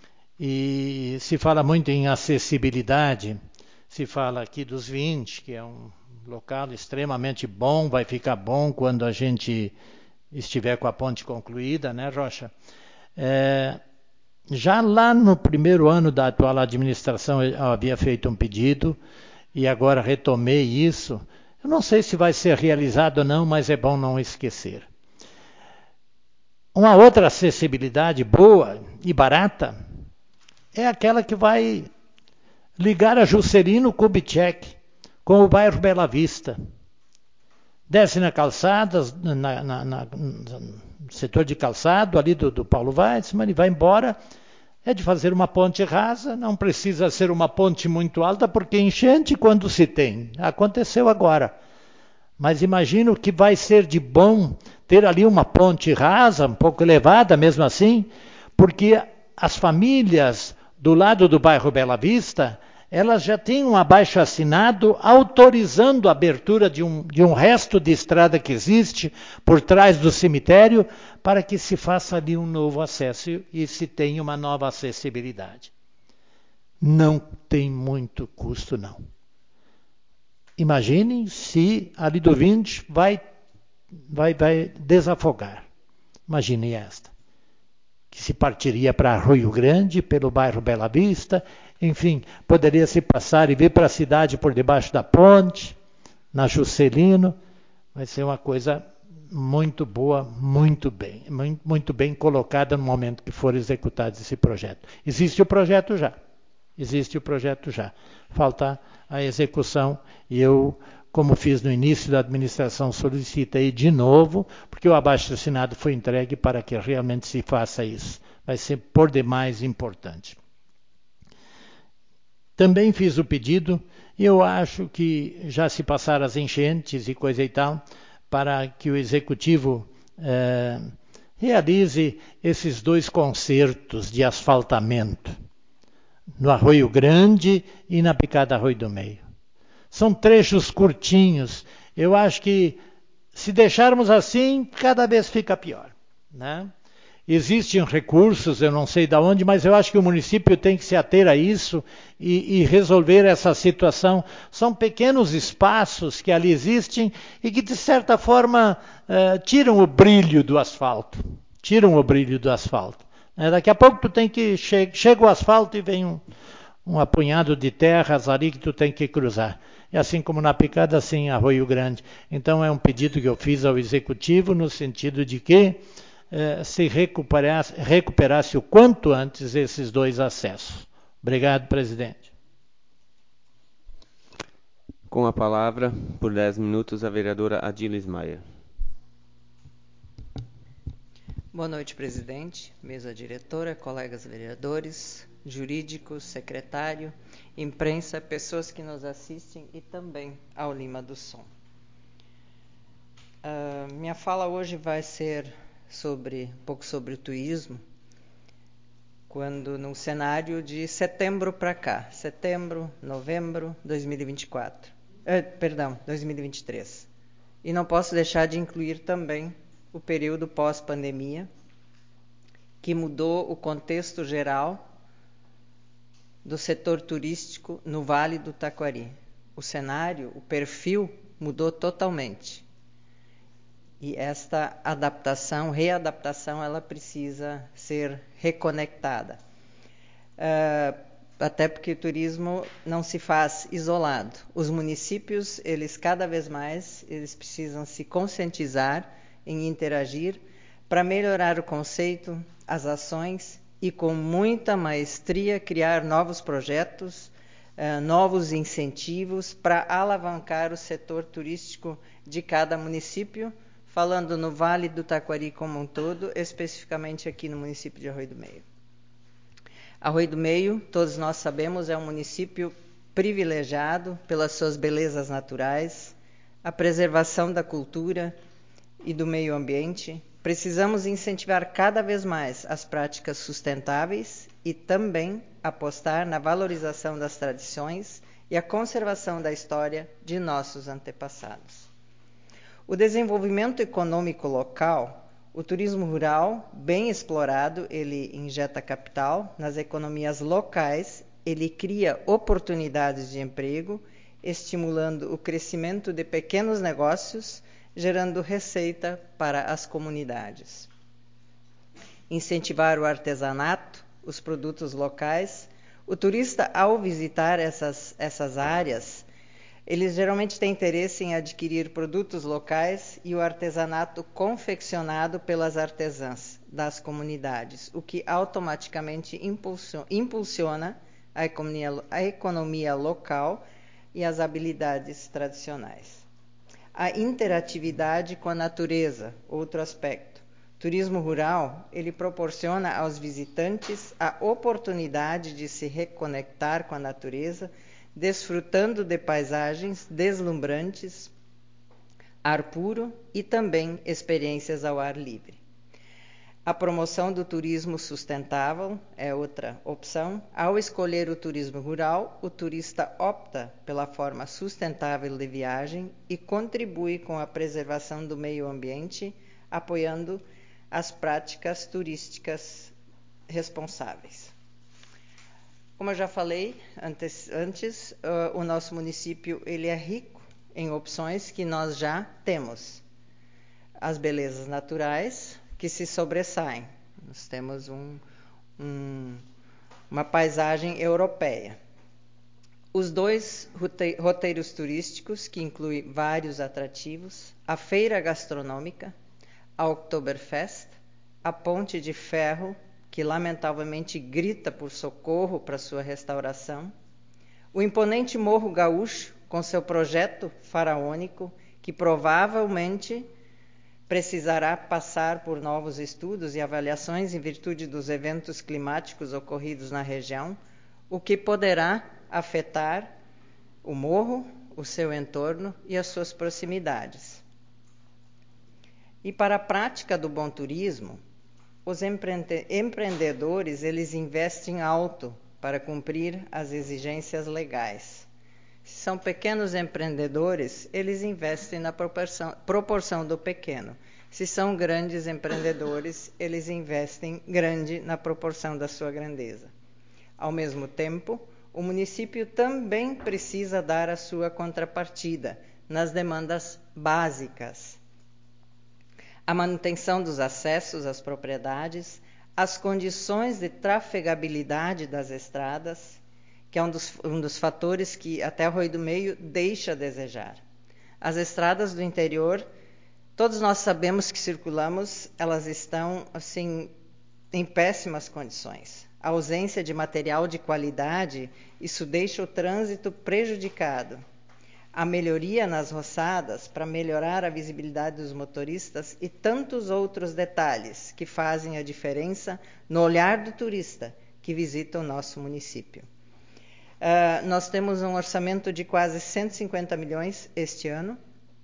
e se fala muito em acessibilidade, se fala aqui dos vinte, que é um local extremamente bom, vai ficar bom quando a gente estiver com a ponte concluída, né, Rocha? É, já lá no primeiro ano da atual administração eu havia feito um pedido e agora retomei isso. Eu não sei se vai ser realizado ou não, mas é bom não esquecer. Uma outra acessibilidade boa e barata é aquela que vai ligar a Juscelino Kubitschek com o bairro Bela Vista. Desce na calçada, na, na, na, no setor de calçado ali do, do Paulo Weitzmann, e vai embora. É de fazer uma ponte rasa, não precisa ser uma ponte muito alta, porque enchente quando se tem. Aconteceu agora. Mas imagino que vai ser de bom ter ali uma ponte rasa, um pouco elevada mesmo assim, porque as famílias do lado do bairro Bela Vista, elas já têm um abaixo-assinado autorizando a abertura de um, de um resto de estrada que existe por trás do cemitério para que se faça ali um novo acesso e se tenha uma nova acessibilidade. Não tem muito custo, não. Imaginem se ali do vinte vai, vai, vai desafogar. Imaginem esta. Que se partiria para Rio Grande, pelo bairro Bela Vista, enfim, poderia se passar e vir para a cidade por debaixo da ponte, na Juscelino. Vai ser uma coisa muito boa, muito bem, muito bem colocada no momento que for executado esse projeto. Existe o projeto já, existe o projeto já. Falta a execução e eu, como fiz no início da administração, solicitei de novo, porque o abaixo-assinado foi entregue para que realmente se faça isso. Vai ser por demais importante. Também fiz o pedido, e eu acho que já se passaram as enchentes e coisa e tal, para que o Executivo eh, realize esses dois concertos de asfaltamento, no Arroio Grande e na Picada Arroio do Meio. São trechos curtinhos. Eu acho que se deixarmos assim, cada vez fica pior, né? Existem recursos, eu não sei de onde, mas eu acho que o município tem que se ater a isso e, e resolver essa situação. São pequenos espaços que ali existem e que, de certa forma, uh, tiram o brilho do asfalto. Tiram o brilho do asfalto. Uh, daqui a pouco tu tem que che- chega o asfalto e vem um, um apunhado de terras ali que tu tem que cruzar. E assim como na Picada, assim em Arroio Grande. Então é um pedido que eu fiz ao Executivo no sentido de que se recuperasse, recuperasse o quanto antes esses dois acessos. Obrigado, presidente. Com a palavra, por dez minutos, a vereadora Adilis Maia. Boa noite, presidente, mesa diretora, colegas vereadores, jurídicos, secretário, imprensa, pessoas que nos assistem e também ao Lima do Som. Uh, minha fala hoje vai ser sobre um pouco sobre o turismo, quando no cenário de setembro para cá, setembro, novembro de dois mil e vinte e quatro, eh, perdão, dois mil e vinte e três. E não posso deixar de incluir também o período pós-pandemia, que mudou o contexto geral do setor turístico no Vale do Taquari. O cenário, o perfil mudou totalmente. E esta adaptação, readaptação, ela precisa ser reconectada. Uh, até porque o turismo não se faz isolado. Os municípios, eles cada vez mais, eles precisam se conscientizar em interagir para melhorar o conceito, as ações e com muita maestria criar novos projetos, uh, novos incentivos para alavancar o setor turístico de cada município, falando no Vale do Taquari como um todo, especificamente aqui no município de Arroio do Meio. Arroio do Meio, todos nós sabemos, é um município privilegiado pelas suas belezas naturais, a preservação da cultura e do meio ambiente. Precisamos incentivar cada vez mais as práticas sustentáveis e também apostar na valorização das tradições e a conservação da história de nossos antepassados. O desenvolvimento econômico local, o turismo rural, bem explorado, ele injeta capital nas economias locais, ele cria oportunidades de emprego, estimulando o crescimento de pequenos negócios, gerando receita para as comunidades. Incentivar o artesanato, os produtos locais. O turista, ao visitar essas, essas áreas, eles geralmente têm interesse em adquirir produtos locais e o artesanato confeccionado pelas artesãs das comunidades, o que automaticamente impulsiona a economia, a economia local e as habilidades tradicionais. A interatividade com a natureza, outro aspecto. Turismo rural, ele proporciona aos visitantes a oportunidade de se reconectar com a natureza, desfrutando de paisagens deslumbrantes, ar puro e também experiências ao ar livre. A promoção do turismo sustentável é outra opção. Ao escolher o turismo rural, o turista opta pela forma sustentável de viagem e contribui com a preservação do meio ambiente, apoiando as práticas turísticas responsáveis. Como eu já falei antes, antes uh, o nosso município ele é rico em opções que nós já temos. As belezas naturais que se sobressaem. Nós temos um, um, uma paisagem europeia. Os dois roteiros turísticos, que incluem vários atrativos, a feira gastronômica, a Oktoberfest, a Ponte de Ferro, que lamentavelmente grita por socorro para sua restauração, o imponente Morro Gaúcho, com seu projeto faraônico, que provavelmente precisará passar por novos estudos e avaliações em virtude dos eventos climáticos ocorridos na região, o que poderá afetar o morro, o seu entorno e as suas proximidades. E para a prática do bom turismo, os empreende- empreendedores eles investem alto para cumprir as exigências legais. Se são pequenos empreendedores, eles investem na proporção, proporção do pequeno. Se são grandes empreendedores, eles investem grande na proporção da sua grandeza. Ao mesmo tempo, o município também precisa dar a sua contrapartida nas demandas básicas. A manutenção dos acessos às propriedades, as condições de trafegabilidade das estradas, que é um dos, um dos fatores que até Arroio do Meio deixa a desejar. As estradas do interior, todos nós sabemos que circulamos, elas estão assim em péssimas condições. A ausência de material de qualidade, isso deixa o trânsito prejudicado. a melhoria nas roçadas para melhorar a visibilidade dos motoristas e tantos outros detalhes que fazem a diferença no olhar do turista que visita o nosso município. Uh, nós temos um orçamento de quase cento e cinquenta milhões este ano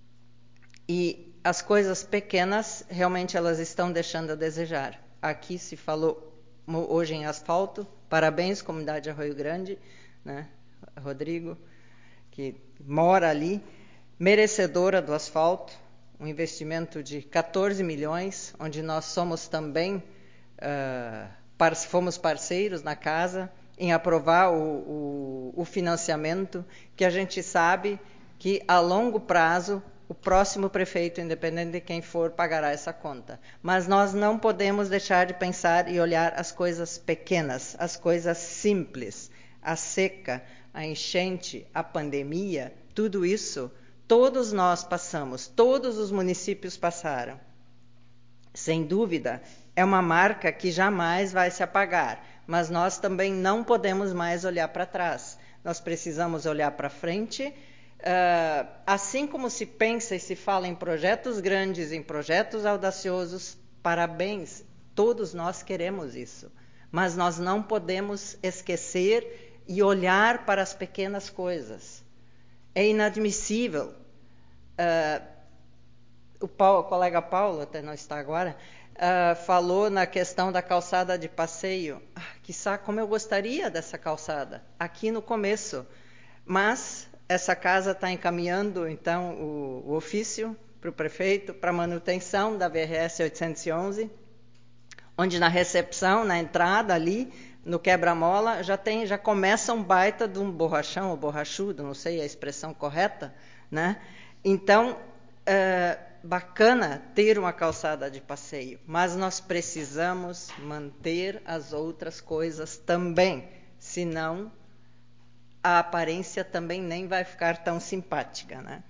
e as coisas pequenas realmente elas estão deixando a desejar. Aqui se falou hoje em asfalto, parabéns comunidade Arroio Grande, né? Rodrigo, que mora ali, merecedora do asfalto, um investimento de quatorze milhões, onde nós somos também, uh, par- fomos parceiros na casa, em aprovar o, o, o financiamento, que a gente sabe que a longo prazo o próximo prefeito, independente de quem for, pagará essa conta. Mas nós não podemos deixar de pensar e olhar as coisas pequenas, as coisas simples, a seca, a enchente, a pandemia, tudo isso, todos nós passamos, todos os municípios passaram. Sem dúvida, é uma marca que jamais vai se apagar. Mas nós também não podemos mais olhar para trás. Nós precisamos olhar para frente. Uh, assim como se pensa e se fala em projetos grandes, em projetos audaciosos, parabéns, todos nós queremos isso. Mas nós não podemos esquecer e olhar para as pequenas coisas. É inadmissível. Uh, o, Paulo, o colega Paulo, até não está agora, Uh, falou na questão da calçada de passeio. Ah, quiçá como eu gostaria dessa calçada, aqui no começo. Mas essa casa está encaminhando, então, o, o ofício para o prefeito para manutenção da V R S oitocentos e onze, onde na recepção, na entrada ali, no quebra-mola, já, tem, já começa um baita de um borrachão, ou borrachudo, não sei a expressão correta, né? Então, uh, bacana ter uma calçada de passeio, mas nós precisamos manter as outras coisas também, senão a aparência também nem vai ficar tão simpática, né?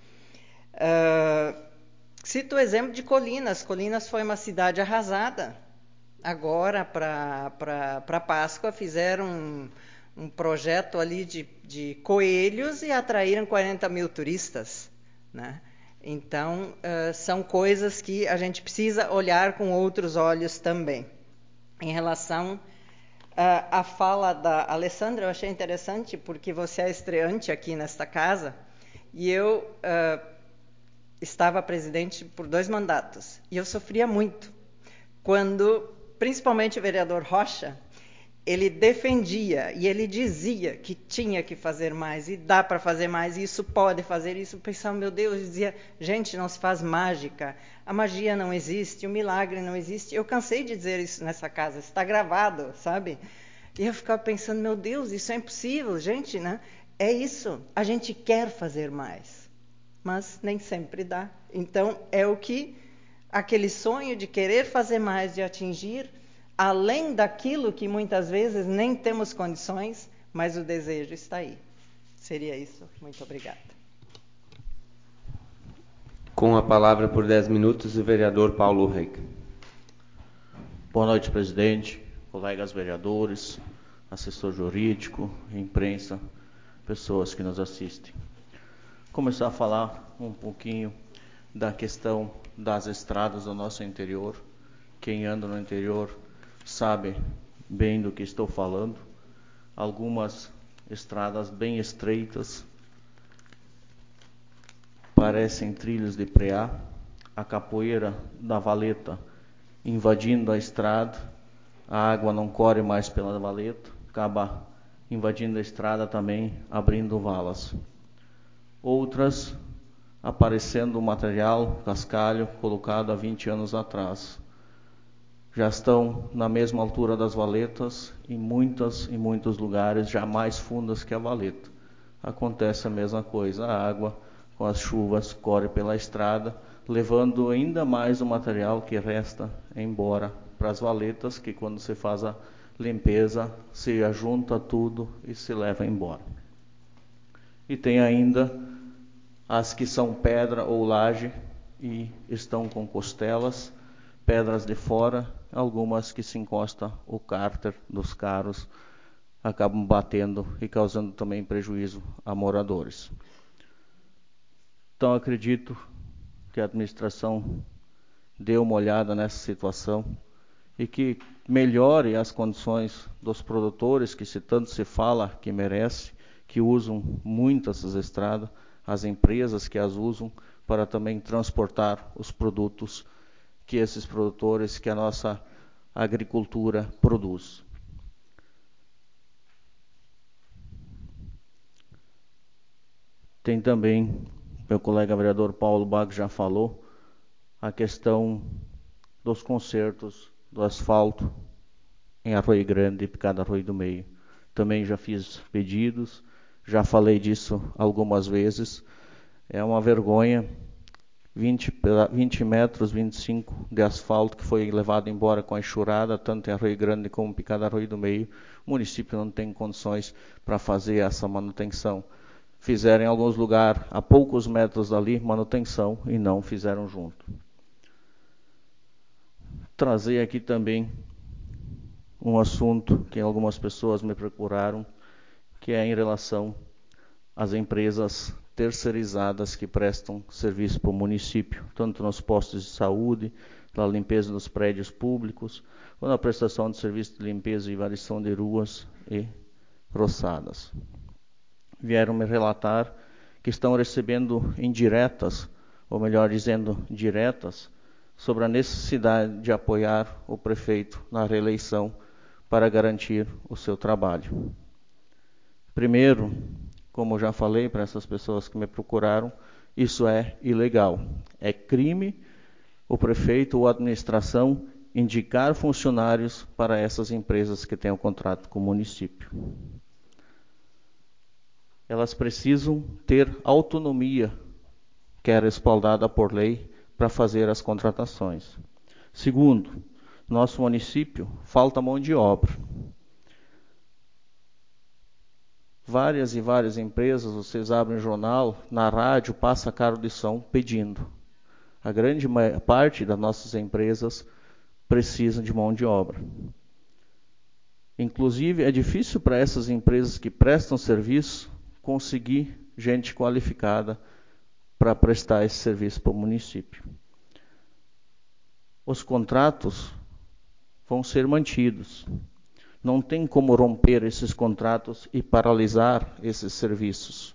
Uh, cito o exemplo de Colinas. Colinas foi uma cidade arrasada. Agora, para Páscoa, fizeram um, um projeto ali de, de coelhos e atraíram quarenta mil turistas, né? Então, uh, são coisas que a gente precisa olhar com outros olhos também. Em relação uh, à fala da Alessandra, eu achei interessante, porque você é estreante aqui nesta casa, e eu uh, estava presidente por dois mandatos, e eu sofria muito, quando, principalmente o vereador Rocha, ele defendia e ele dizia que tinha que fazer mais e dá para fazer mais e isso pode fazer isso. Eu pensava, meu Deus, eu dizia, gente, não se faz mágica, a magia não existe, o milagre não existe. Eu cansei de dizer isso nessa casa, está gravado, sabe? E eu ficava pensando, meu Deus, isso é impossível, gente, né? É isso, a gente quer fazer mais, mas nem sempre dá. Então, é o que, aquele sonho de querer fazer mais, de atingir, além daquilo que muitas vezes nem temos condições, mas o desejo está aí. Seria isso. Muito obrigada. Com a palavra por dez minutos, o vereador Paulo Reik. Boa noite, presidente, colegas vereadores, assessor jurídico, imprensa, pessoas que nos assistem. Começar a falar um pouquinho da questão das estradas do nosso interior. Quem anda no interior sabe bem do que estou falando. Algumas estradas bem estreitas, parecem trilhos de preá, a capoeira da valeta invadindo a estrada, a água não corre mais pela valeta, acaba invadindo a estrada também, abrindo valas. Outras aparecendo o material, cascalho, colocado há vinte anos atrás. Já estão na mesma altura das valetas, em muitas e muitos lugares já mais fundas que a valeta. Acontece a mesma coisa, a água com as chuvas corre pela estrada, levando ainda mais o material que resta embora para as valetas, que quando se faz a limpeza, se ajunta tudo e se leva embora. E tem ainda as que são pedra ou laje e estão com costelas, pedras de fora, algumas que se encosta o cárter dos carros, acabam batendo e causando também prejuízo a moradores. Então, acredito que a administração dê uma olhada nessa situação e que melhore as condições dos produtores, que se tanto se fala que merece, que usam muito essas estradas, as empresas que as usam para também transportar os produtos que esses produtores, que a nossa agricultura produz. Tem também, meu colega vereador Paulo Bago já falou, a questão dos consertos do asfalto em Arroio Grande e Picada Arroio do Meio. Também já fiz pedidos, já falei disso algumas vezes. É uma vergonha, vinte, vinte metros, vinte e cinco de asfalto que foi levado embora com a enxurrada, tanto em Arroio Grande como em Picada Arroio do Meio. O município não tem condições para fazer essa manutenção. Fizeram em alguns lugares, a poucos metros dali, manutenção, e não fizeram junto. Trazer aqui também um assunto que algumas pessoas me procuraram, que é em relação às empresas terceirizadas que prestam serviço para o município, tanto nos postos de saúde, na limpeza dos prédios públicos, ou na prestação de serviço de limpeza e varrição de ruas e roçadas. Vieram me relatar que estão recebendo indiretas, ou melhor dizendo, diretas, sobre a necessidade de apoiar o prefeito na reeleição para garantir o seu trabalho. Primeiro, como já falei para essas pessoas que me procuraram, isso é ilegal. É crime o prefeito ou a administração indicar funcionários para essas empresas que têm o contrato com o município. Elas precisam ter autonomia, que é respaldada por lei, para fazer as contratações. Segundo, nosso município falta mão de obra. Várias e várias empresas, vocês abrem o jornal, na rádio passa carro de som pedindo. A grande parte das nossas empresas precisam de mão de obra. Inclusive, é difícil para essas empresas que prestam serviço conseguir gente qualificada para prestar esse serviço para o município. Os contratos vão ser mantidos. Não tem como romper esses contratos e paralisar esses serviços.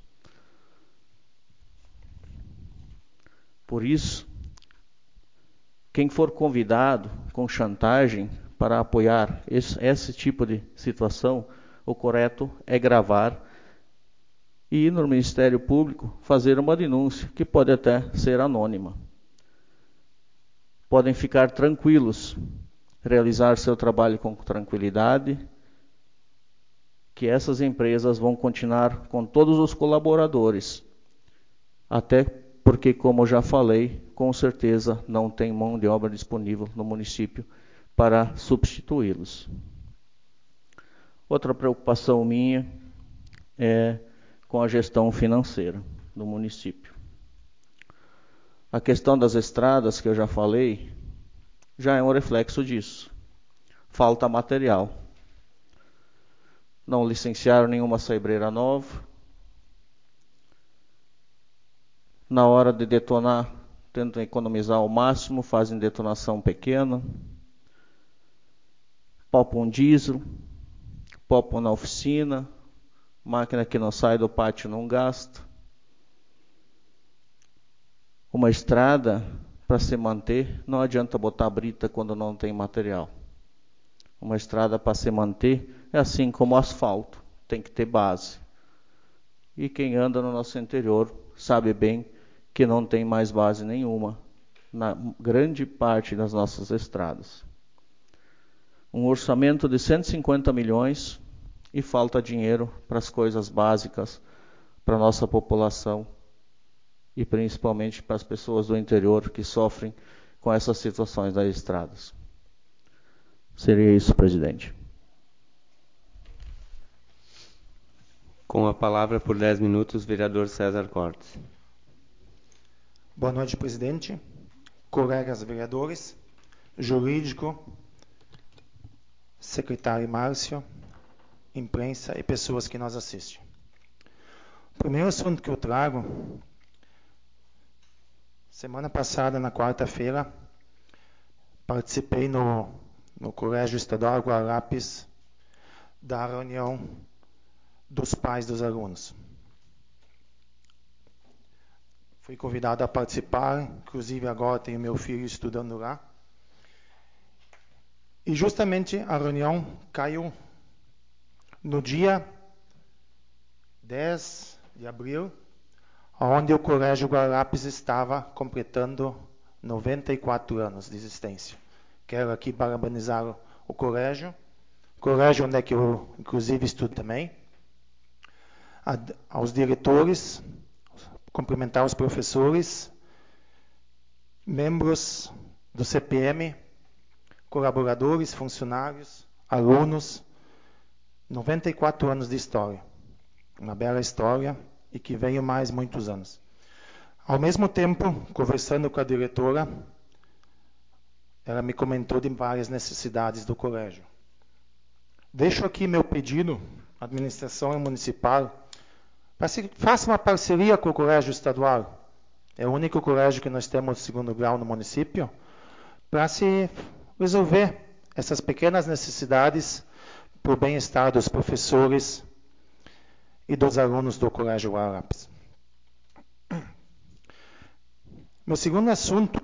Por isso, quem for convidado com chantagem para apoiar esse, esse tipo de situação, o correto é gravar e ir no Ministério Público fazer uma denúncia, que pode até ser anônima. Podem ficar tranquilos, realizar seu trabalho com tranquilidade, que essas empresas vão continuar com todos os colaboradores, até porque, como já falei, com certeza não tem mão de obra disponível no município para substituí-los. Outra preocupação minha é com a gestão financeira do município. A questão das estradas, que eu já falei, já é um reflexo disso. Falta material. Não licenciaram nenhuma saibreira nova. Na hora de detonar, tentam economizar ao máximo, fazem detonação pequena. Popam diesel, popam na oficina, máquina que não sai do pátio não gasta. Uma estrada, para se manter, não adianta botar brita quando não tem material. Uma estrada, para se manter, é assim como o asfalto, tem que ter base. E quem anda no nosso interior sabe bem que não tem mais base nenhuma na grande parte das nossas estradas. Um orçamento de cento e cinquenta milhões e falta dinheiro para as coisas básicas para a nossa população e principalmente para as pessoas do interior que sofrem com essas situações das estradas. Seria isso, presidente. Com a palavra por dez minutos, vereador César Cortes. Boa noite, presidente, colegas vereadores, jurídico, secretário Márcio, imprensa e pessoas que nos assistem. O primeiro assunto que eu trago Semana passada, na quarta-feira, participei no, no Colégio Estadual Guararapes da reunião dos pais dos alunos. Fui convidado a participar, inclusive agora tenho meu filho estudando lá. E justamente a reunião caiu no dia dez de abril, onde o Colégio Guararapes estava completando noventa e quatro anos de existência. Quero aqui parabenizar o, o colégio, colégio onde é que eu, inclusive, estudo também, a, aos diretores, cumprimentar os professores, membros do C P M, colaboradores, funcionários, alunos, noventa e quatro anos de história. Uma bela história e que veio mais muitos anos. Ao mesmo tempo, conversando com a diretora, ela me comentou de várias necessidades do colégio. Deixo aqui meu pedido à administração municipal para que faça uma parceria com o colégio estadual. É o único colégio que nós temos de segundo grau no município, para se resolver essas pequenas necessidades para o bem-estar dos professores e dos alunos do Colégio Guararapes. Meu segundo assunto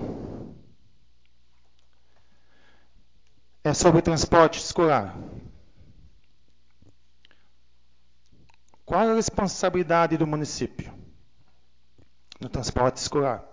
é sobre o transporte escolar. Qual a responsabilidade do município no transporte escolar?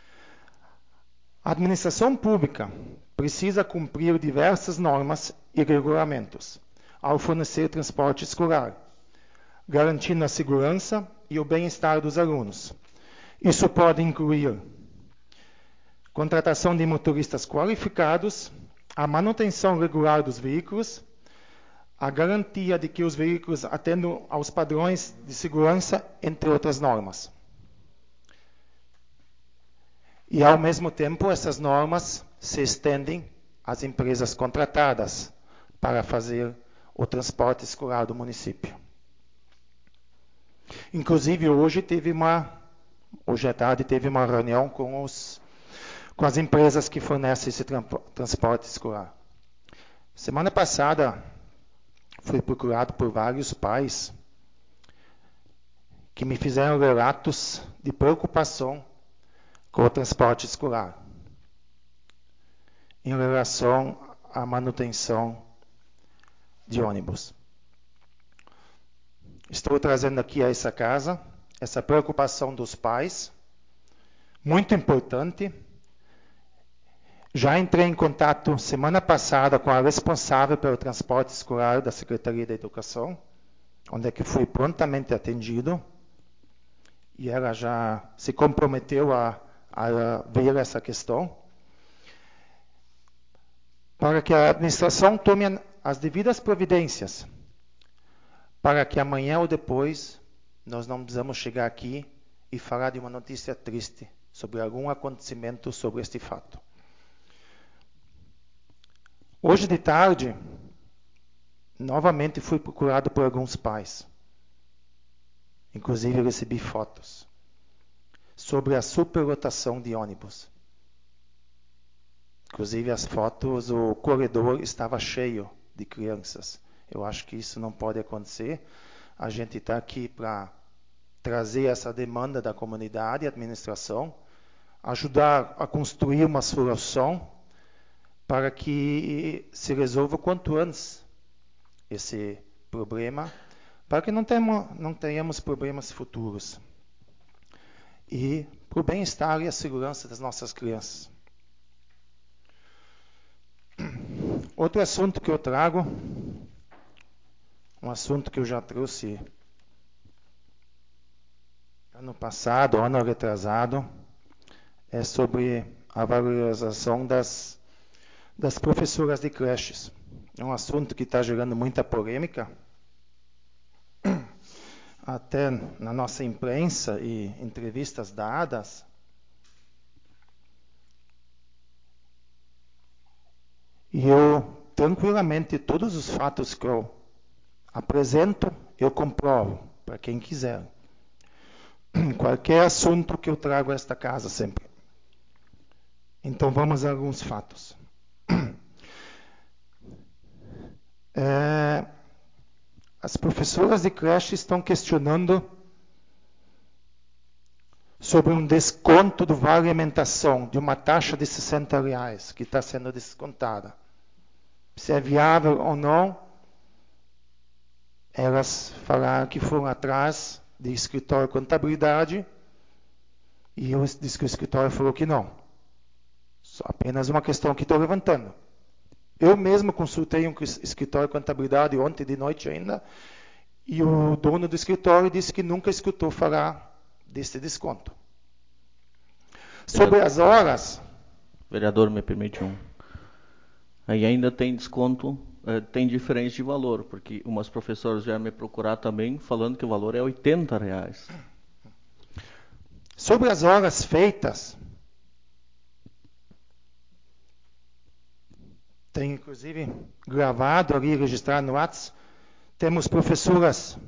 A administração pública precisa cumprir diversas normas e regulamentos ao fornecer transporte escolar, garantindo a segurança e o bem-estar dos alunos. Isso pode incluir contratação de motoristas qualificados, a manutenção regular dos veículos, a garantia de que os veículos atendam aos padrões de segurança, entre outras normas. E, ao mesmo tempo, essas normas se estendem às empresas contratadas para fazer o transporte escolar do município. Inclusive, hoje teve uma, hoje à tarde teve uma reunião com, os, com as empresas que fornecem esse transporte escolar. Semana passada, fui procurado por vários pais que me fizeram relatos de preocupação com o transporte escolar em relação à manutenção de ônibus. Estou trazendo aqui a essa casa essa preocupação dos pais, muito importante. Já entrei em contato semana passada com a responsável pelo transporte escolar da Secretaria da Educação, onde é que fui prontamente atendido, e ela já se comprometeu a, a ver essa questão, para que a administração tome as devidas providências, para que amanhã ou depois nós não precisamos chegar aqui e falar de uma notícia triste sobre algum acontecimento sobre este fato. Hoje de tarde, novamente fui procurado por alguns pais. Inclusive recebi fotos sobre a superlotação de ônibus. Inclusive as fotos, o corredor estava cheio de crianças. Eu acho que isso não pode acontecer. A gente está aqui para trazer essa demanda da comunidade e administração, ajudar a construir uma solução para que se resolva o quanto antes esse problema, para que não tenhamos, não tenhamos problemas futuros. E para o bem-estar e a segurança das nossas crianças. Outro assunto que eu trago, um assunto que eu já trouxe ano passado, ano retrasado, é sobre a valorização das, das professoras de creches. É um assunto que está gerando muita polêmica, até na nossa imprensa e entrevistas dadas. E eu, tranquilamente, todos os fatos que eu apresento, eu comprovo, para quem quiser. Qualquer assunto que eu trago a esta casa sempre. Então vamos a alguns fatos. É, as professoras de creche estão questionando sobre um desconto do vale alimentação, de uma taxa de sessenta reais que está sendo descontada. Se é viável ou não, elas falaram que foram atrás de escritório de contabilidade e eu disse que o escritório falou que não. Só apenas uma questão que estou levantando. Eu mesmo consultei um escritório de contabilidade ontem de noite ainda e o dono do escritório disse que nunca escutou falar desse desconto. Sobre as horas... Vereador, me permite um... Aí ainda tem desconto, tem diferença de valor, porque umas professoras vieram me procurar também, falando que o valor é oitenta reais. Sobre as horas feitas, tem inclusive gravado ali, registrado no WhatsApp, temos professoras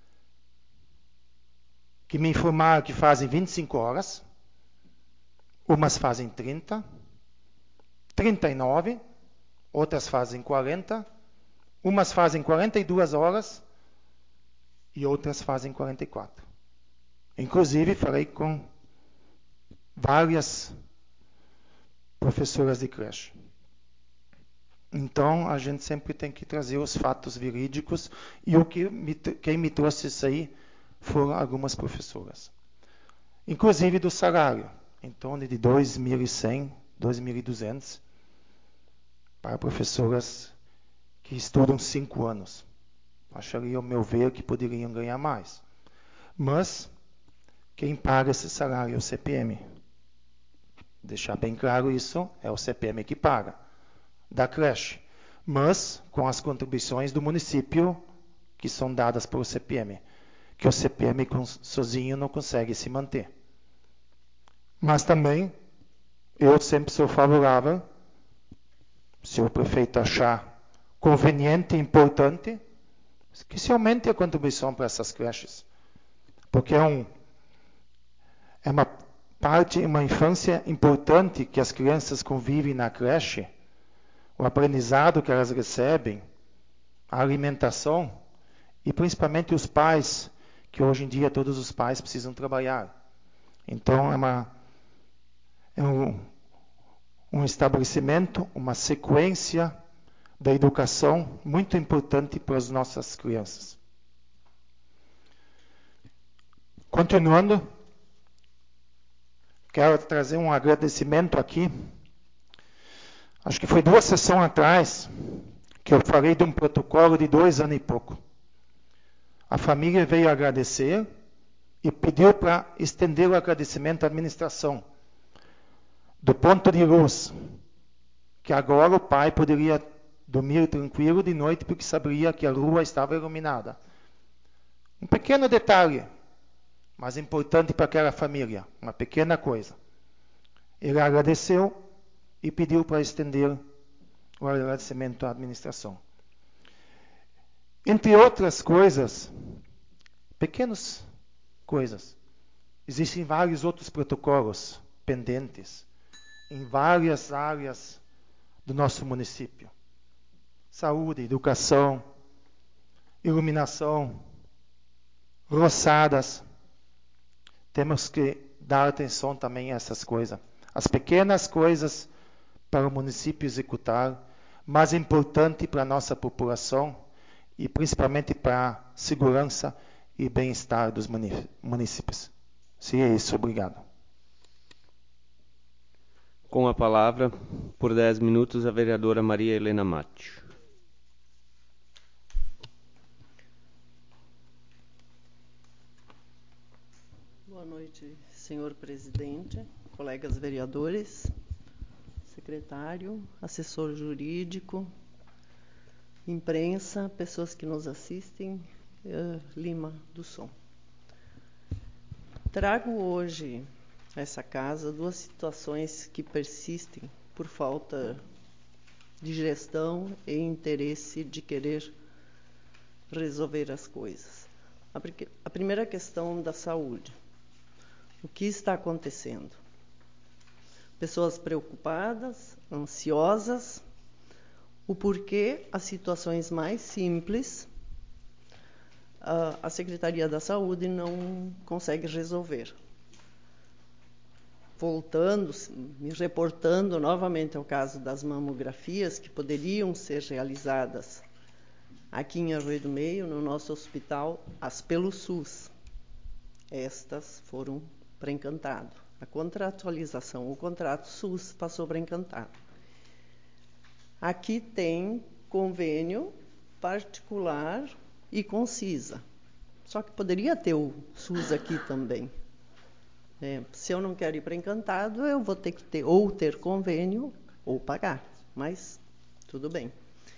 que me informaram que fazem vinte e cinco horas, umas fazem trinta, trinta e nove, outras fazem quarenta, umas fazem quarenta e duas horas e outras fazem quarenta e quatro. Inclusive, falei com várias professoras de creche. Então, a gente sempre tem que trazer os fatos verídicos e o que me, quem me trouxe isso aí foram algumas professoras. Inclusive do salário, em torno de dois mil e cem, dois mil e duzentos para professoras que estudam cinco anos. Acharia, ao meu ver, que poderiam ganhar mais. Mas, quem paga esse salário é o C P M. Deixar bem claro isso, é o C P M que paga, da creche. Mas, com as contribuições do município, que são dadas pelo C P M. Que o C P M sozinho não consegue se manter. Mas também, eu sempre sou favorável, se o prefeito achar conveniente e importante, que se aumente a contribuição para essas creches. Porque é, um, é uma parte, uma infância importante que as crianças convivem na creche, o aprendizado que elas recebem, a alimentação, e principalmente os pais, que hoje em dia todos os pais precisam trabalhar. Então, é, uma, é um, um estabelecimento, uma sequência da educação muito importante para as nossas crianças. Continuando, quero trazer um agradecimento aqui. Acho que foi duas sessões atrás que eu falei de um protocolo de dois anos e pouco. A família veio agradecer e pediu para estender o agradecimento à administração. Do ponto de luz, que agora o pai poderia dormir tranquilo de noite porque sabia que a rua estava iluminada. Um pequeno detalhe, mas importante para aquela família, uma pequena coisa. Ele agradeceu e pediu para estender o agradecimento à administração. Entre outras coisas, pequenas coisas, existem vários outros protocolos pendentes em várias áreas do nosso município. Saúde, educação, iluminação, roçadas. Temos que dar atenção também a essas coisas. As pequenas coisas para o município executar, mas é importante para a nossa população e principalmente para a segurança e bem-estar dos municípios. Se é isso, obrigado. Com a palavra, por dez minutos, a vereadora Maria Helena Matti. Boa noite, senhor presidente, colegas vereadores, secretário, assessor jurídico, imprensa, pessoas que nos assistem, uh, Lima do Som. Trago hoje a essa casa duas situações que persistem por falta de gestão e interesse de querer resolver as coisas. A, a primeira questão da saúde. O que está acontecendo? pessoas preocupadas, ansiosas, o porquê as situações mais simples a Secretaria da Saúde não consegue resolver. Voltando, me reportando novamente ao caso das mamografias que poderiam ser realizadas aqui em Arroio do Meio, no nosso hospital, as pelo SUS. Estas foram para Encantado. A contratualização, o contrato SUS passou para Encantado. Aqui tem convênio particular e concisa. Só que poderia ter o SUS aqui também. É, se eu não quero ir para Encantado, eu vou ter que ter ou ter convênio ou pagar. Mas tudo bem.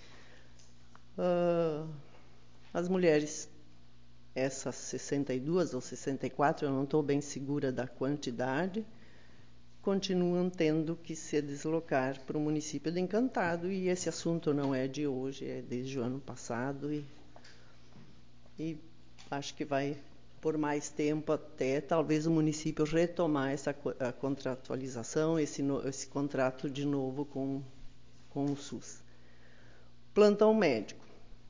Uh, as mulheres, essas sessenta e duas ou sessenta e quatro, eu não estou bem segura da quantidade, continuam tendo que se deslocar para o município de Encantado, e esse assunto não é de hoje, é desde o ano passado, e, e acho que vai por mais tempo até talvez o município retomar essa a contratualização, esse, no, esse contrato de novo com, com o SUS. Plantão médico.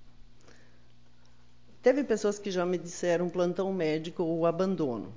Teve pessoas que já me disseram plantão médico ou abandono.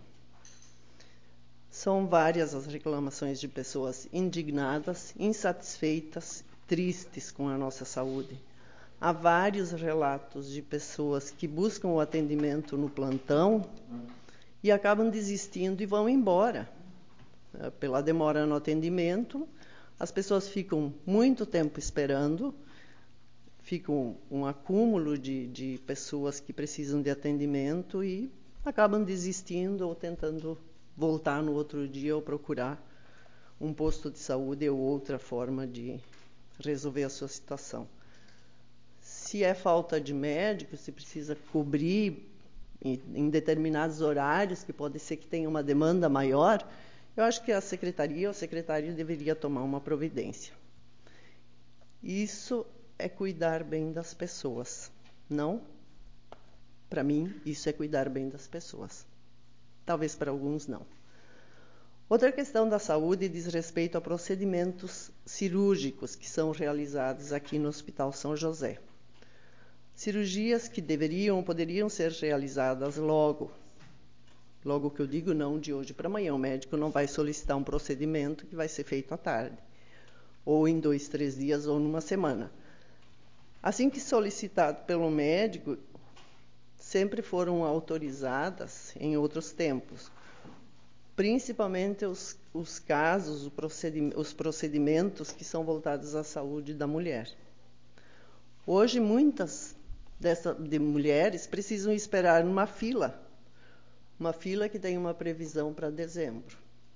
São várias as reclamações de pessoas indignadas, insatisfeitas, tristes com a nossa saúde. Há vários relatos de pessoas que buscam o atendimento no plantão e acabam desistindo e vão embora. Pela demora no atendimento, as pessoas ficam muito tempo esperando, ficam um acúmulo de, de pessoas que precisam de atendimento e acabam desistindo ou tentando voltar no outro dia ou procurar um posto de saúde ou outra forma de resolver a sua situação. Se é falta de médico, se precisa cobrir em, em determinados horários, que pode ser que tenha uma demanda maior, eu acho que a secretaria ou o secretário deveria tomar uma providência. Isso é cuidar bem das pessoas. Não, para mim, isso é cuidar bem das pessoas. Talvez para alguns não. Outra questão da saúde diz respeito a procedimentos cirúrgicos que são realizados aqui no Hospital São José. Cirurgias que deveriam ou poderiam ser realizadas logo. Logo que eu digo, não de hoje para amanhã. O médico não vai solicitar um procedimento que vai ser feito à tarde. Ou em dois, três dias, ou numa semana. Assim que solicitado pelo médico, sempre foram autorizadas em outros tempos. Principalmente os, os casos, os procedimentos que são voltados à saúde da mulher. Hoje, muitas dessa, de mulheres precisam esperar numa fila, uma fila que tem uma previsão para dezembro,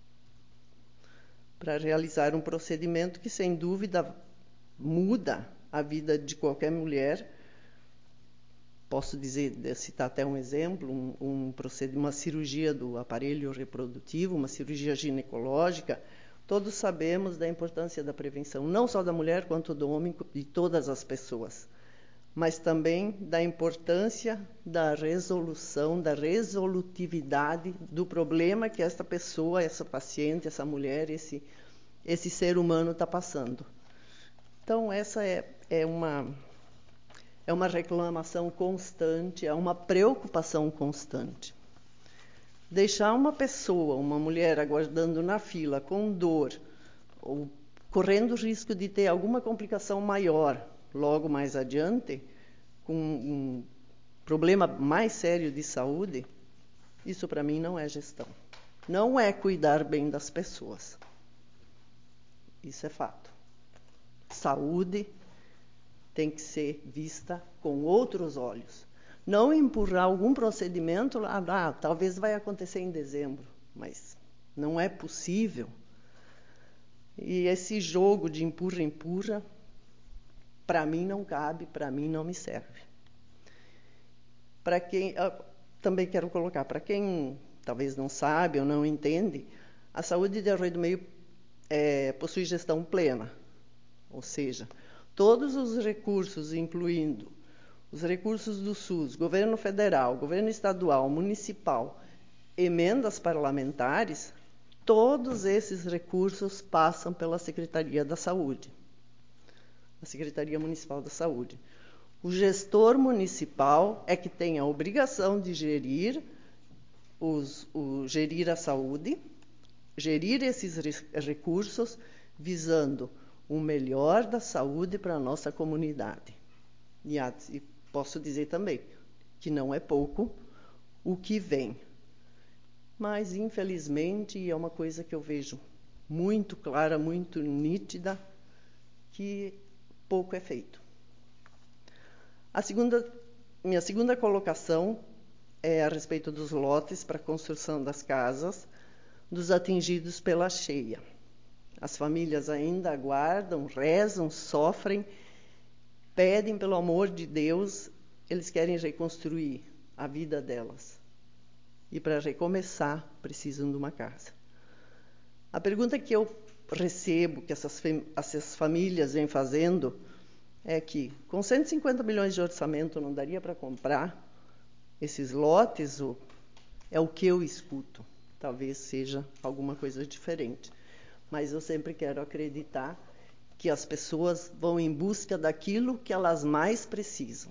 para realizar um procedimento que, sem dúvida, muda a vida de qualquer mulher. Posso dizer, citar até um exemplo, um, um procedimento, uma cirurgia do aparelho reprodutivo, uma cirurgia ginecológica. Todos sabemos da importância da prevenção, não só da mulher, quanto do homem, de todas as pessoas, mas também da importância da resolução, da resolutividade do problema que essa pessoa, essa paciente, essa mulher, esse, esse ser humano está passando. Então, essa é, é uma... É uma reclamação constante, é uma preocupação constante. Deixar uma pessoa, uma mulher, aguardando na fila com dor, ou correndo o risco de ter alguma complicação maior logo mais adiante, com um problema mais sério de saúde, isso para mim não é gestão. Não é cuidar bem das pessoas. Isso é fato. Saúde tem que ser vista com outros olhos. Não empurrar algum procedimento lá, ah, talvez vai acontecer em dezembro, mas não é possível. E esse jogo de empurra-empurra, para mim não cabe, para mim não me serve. Para quem, também quero colocar, para quem talvez não sabe ou não entende, a saúde de Arroio do Meio é, possui gestão plena, ou seja, todos os recursos, incluindo os recursos do SUS, governo federal, governo estadual, municipal, emendas parlamentares, Todos esses recursos passam pela Secretaria da Saúde, a Secretaria Municipal da Saúde. O gestor municipal é que tem a obrigação de gerir, os, o, gerir a saúde, gerir esses recursos, visando o melhor da saúde para a nossa comunidade. E, a, e posso dizer também que não é pouco o que vem. Mas, infelizmente, é uma coisa que eu vejo muito clara, muito nítida, que pouco é feito. A segunda, minha segunda colocação é a respeito dos lotes para a construção das casas dos atingidos pela cheia. As famílias ainda aguardam, rezam, sofrem, pedem pelo amor de Deus, eles querem reconstruir a vida delas. E para recomeçar, precisam de uma casa. A pergunta que eu recebo, que essas, essas famílias vêm fazendo, é que, com cento e cinquenta milhões de orçamento, não daria para comprar esses lotes? Ou é o que eu escuto. Talvez seja alguma coisa diferente. Mas eu sempre quero acreditar que as pessoas vão em busca daquilo que elas mais precisam.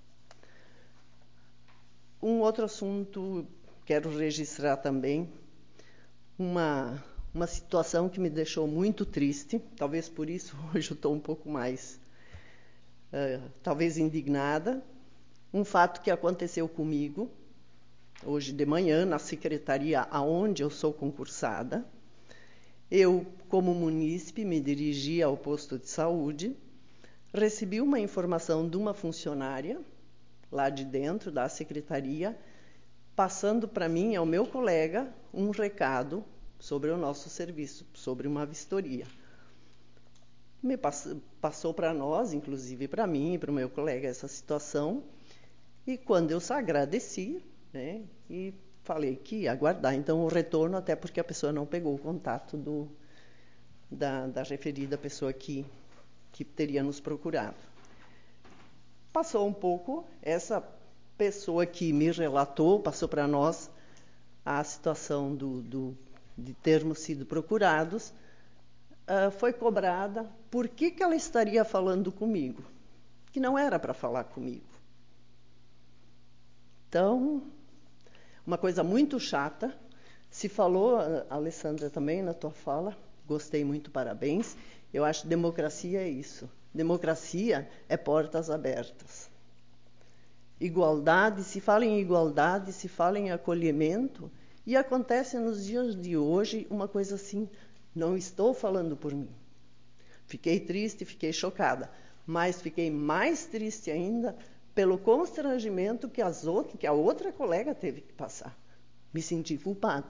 Um outro assunto, quero registrar também, uma, uma situação que me deixou muito triste, talvez por isso hoje eu estou um pouco mais, uh, talvez indignada, um fato que aconteceu comigo, hoje de manhã, na secretaria aonde eu sou concursada. Eu, como munícipe, me dirigi ao posto de saúde, recebi uma informação de uma funcionária, lá de dentro da secretaria, passando para mim, ao meu colega, um recado sobre o nosso serviço, sobre uma vistoria. Me passou, passou para nós, inclusive para mim e para o meu colega, essa situação, e quando eu agradeci, né, e falei que ia aguardar, então, o retorno, até porque a pessoa não pegou o contato do, da, da referida pessoa que, que teria nos procurado. Passou um pouco, essa pessoa que me relatou, passou para nós a situação do, do, de termos sido procurados, uh, foi cobrada por que, que ela estaria falando comigo, que não era para falar comigo. Então, uma coisa muito chata, se falou, Alessandra, também na tua fala, gostei muito, parabéns, eu acho que democracia é isso. Democracia é portas abertas. Igualdade, se fala em igualdade, se fala em acolhimento, e acontece nos dias de hoje uma coisa assim, não estou falando por mim. Fiquei triste, fiquei chocada, mas fiquei mais triste ainda pelo constrangimento que, as outras, que a outra colega teve que passar. Me senti culpada.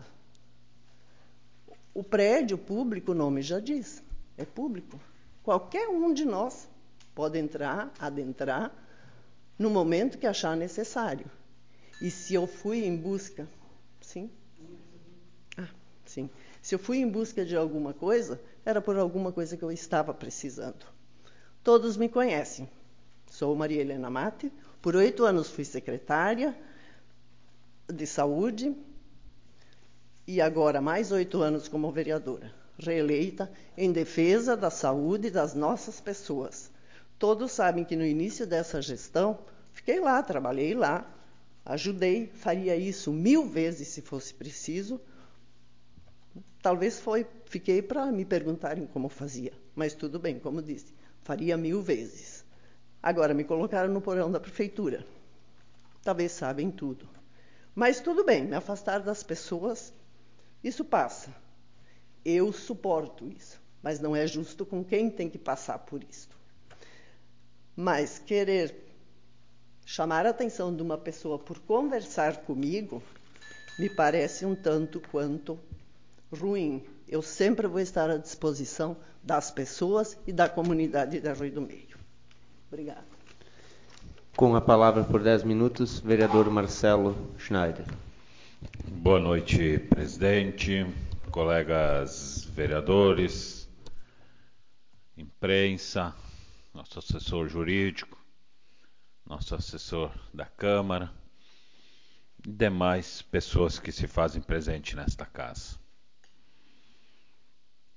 O prédio público, o nome já diz, é público. Qualquer um de nós pode entrar, adentrar, no momento que achar necessário. E se eu fui em busca... Sim? Ah, sim. Se eu fui em busca de alguma coisa, era por alguma coisa que eu estava precisando. Todos me conhecem. Sou Maria Helena Mate. Por oito anos fui secretária de saúde e agora mais oito anos como vereadora, reeleita em defesa da saúde das nossas pessoas. Todos sabem que no início dessa gestão, fiquei lá, trabalhei lá, ajudei, faria isso mil vezes se fosse preciso. Talvez foi, fiquei para me perguntarem como fazia, mas tudo bem, como disse, faria mil vezes. Agora me colocaram no porão da prefeitura. Talvez sabem tudo. Mas tudo bem, me afastar das pessoas, isso passa. Eu suporto isso, mas não é justo com quem tem que passar por isso. Mas querer chamar a atenção de uma pessoa por conversar comigo, me parece um tanto quanto ruim. Eu sempre vou estar à disposição das pessoas e da comunidade da Rui do Meio. Obrigada. Com a palavra por dez minutos, vereador Marcelo Schneider. Boa noite, presidente, colegas vereadores, imprensa, nosso assessor jurídico, nosso assessor da Câmara e demais pessoas que se fazem presente nesta casa.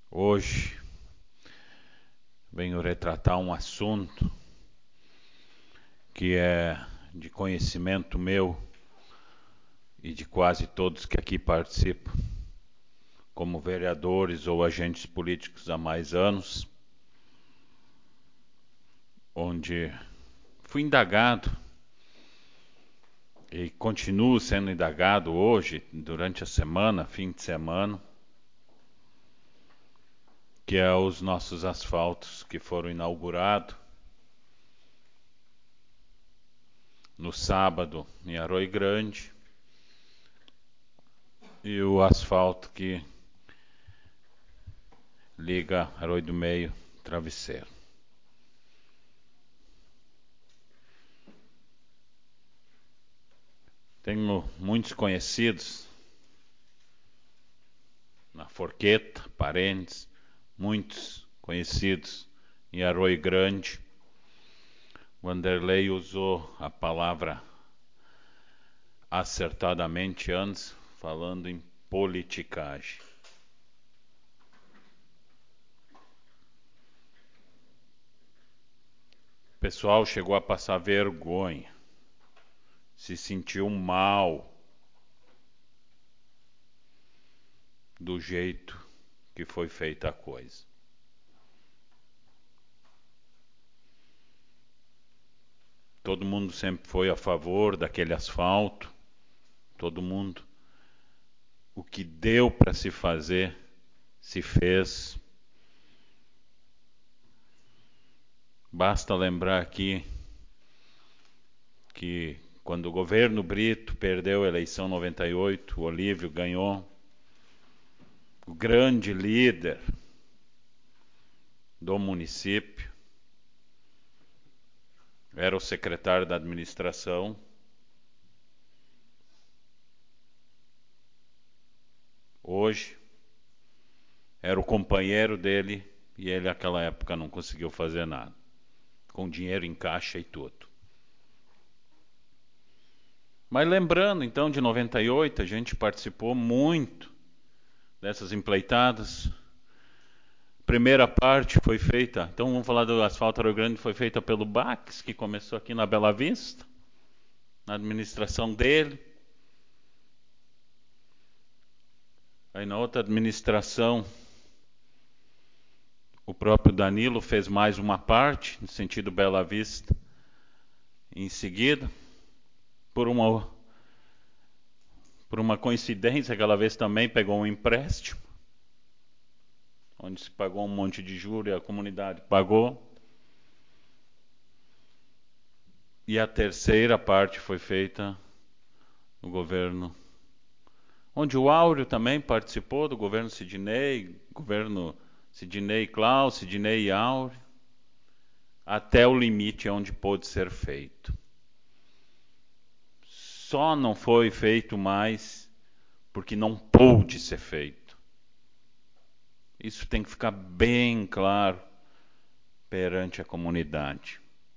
Hoje venho retratar um assunto que é de conhecimento meu e de quase todos que aqui participam, como vereadores ou agentes políticos há mais anos, onde fui indagado e continuo sendo indagado hoje, durante a semana, fim de semana, que é os nossos asfaltos que foram inaugurados no sábado em Arroio Grande e o asfalto que liga Arroio do Meio, Travesseiro. Tenho muitos conhecidos na Forqueta, parentes, muitos conhecidos em Arroio Grande. Wanderlei usou a palavra acertadamente antes, falando em politicagem. O pessoal chegou a passar vergonha, se sentiu mal do jeito que foi feita a coisa. Todo mundo sempre foi a favor daquele asfalto, todo mundo. O que deu para se fazer, se fez. Basta lembrar aqui que quando o governo Brito perdeu a eleição em noventa e oito, o Olívio ganhou. O grande líder do município era o secretário da administração. Hoje era o companheiro dele e ele naquela época não conseguiu fazer nada, com dinheiro em caixa e tudo. Mas lembrando então de noventa e oito, a gente participou muito dessas empleitadas. Primeira parte foi feita, então vamos falar do asfalto Arroio Grande, foi feita pelo Bax, que começou aqui na Bela Vista, na administração dele. Aí na outra administração, o próprio Danilo fez mais uma parte, no sentido Bela Vista. Em seguida, por uma, por uma coincidência, aquela vez também pegou um empréstimo, onde se pagou um monte de juros e a comunidade pagou. E a terceira parte foi feita no governo, onde o Áureo também participou, do governo Sidney, governo Sidney Klaus, Sidney e Áureo, até o limite onde pôde ser feito. Só não foi feito mais porque não pôde ser feito. Isso tem que ficar bem claro perante a comunidade.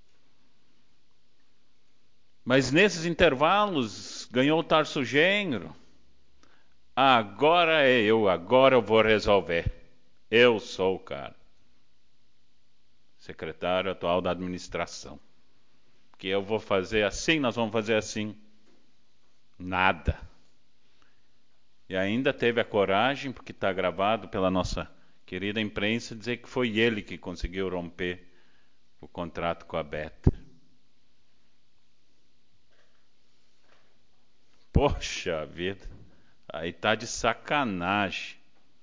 Mas nesses intervalos ganhou o Tarso Genro. Agora é eu, agora eu vou resolver. Eu sou o cara. Secretário atual da administração. Que eu vou fazer assim, nós vamos fazer assim. Nada. E ainda teve a coragem, porque está gravado pela nossa querida imprensa, dizer que foi ele que conseguiu romper o contrato com a Better. Poxa vida, aí tá de sacanagem.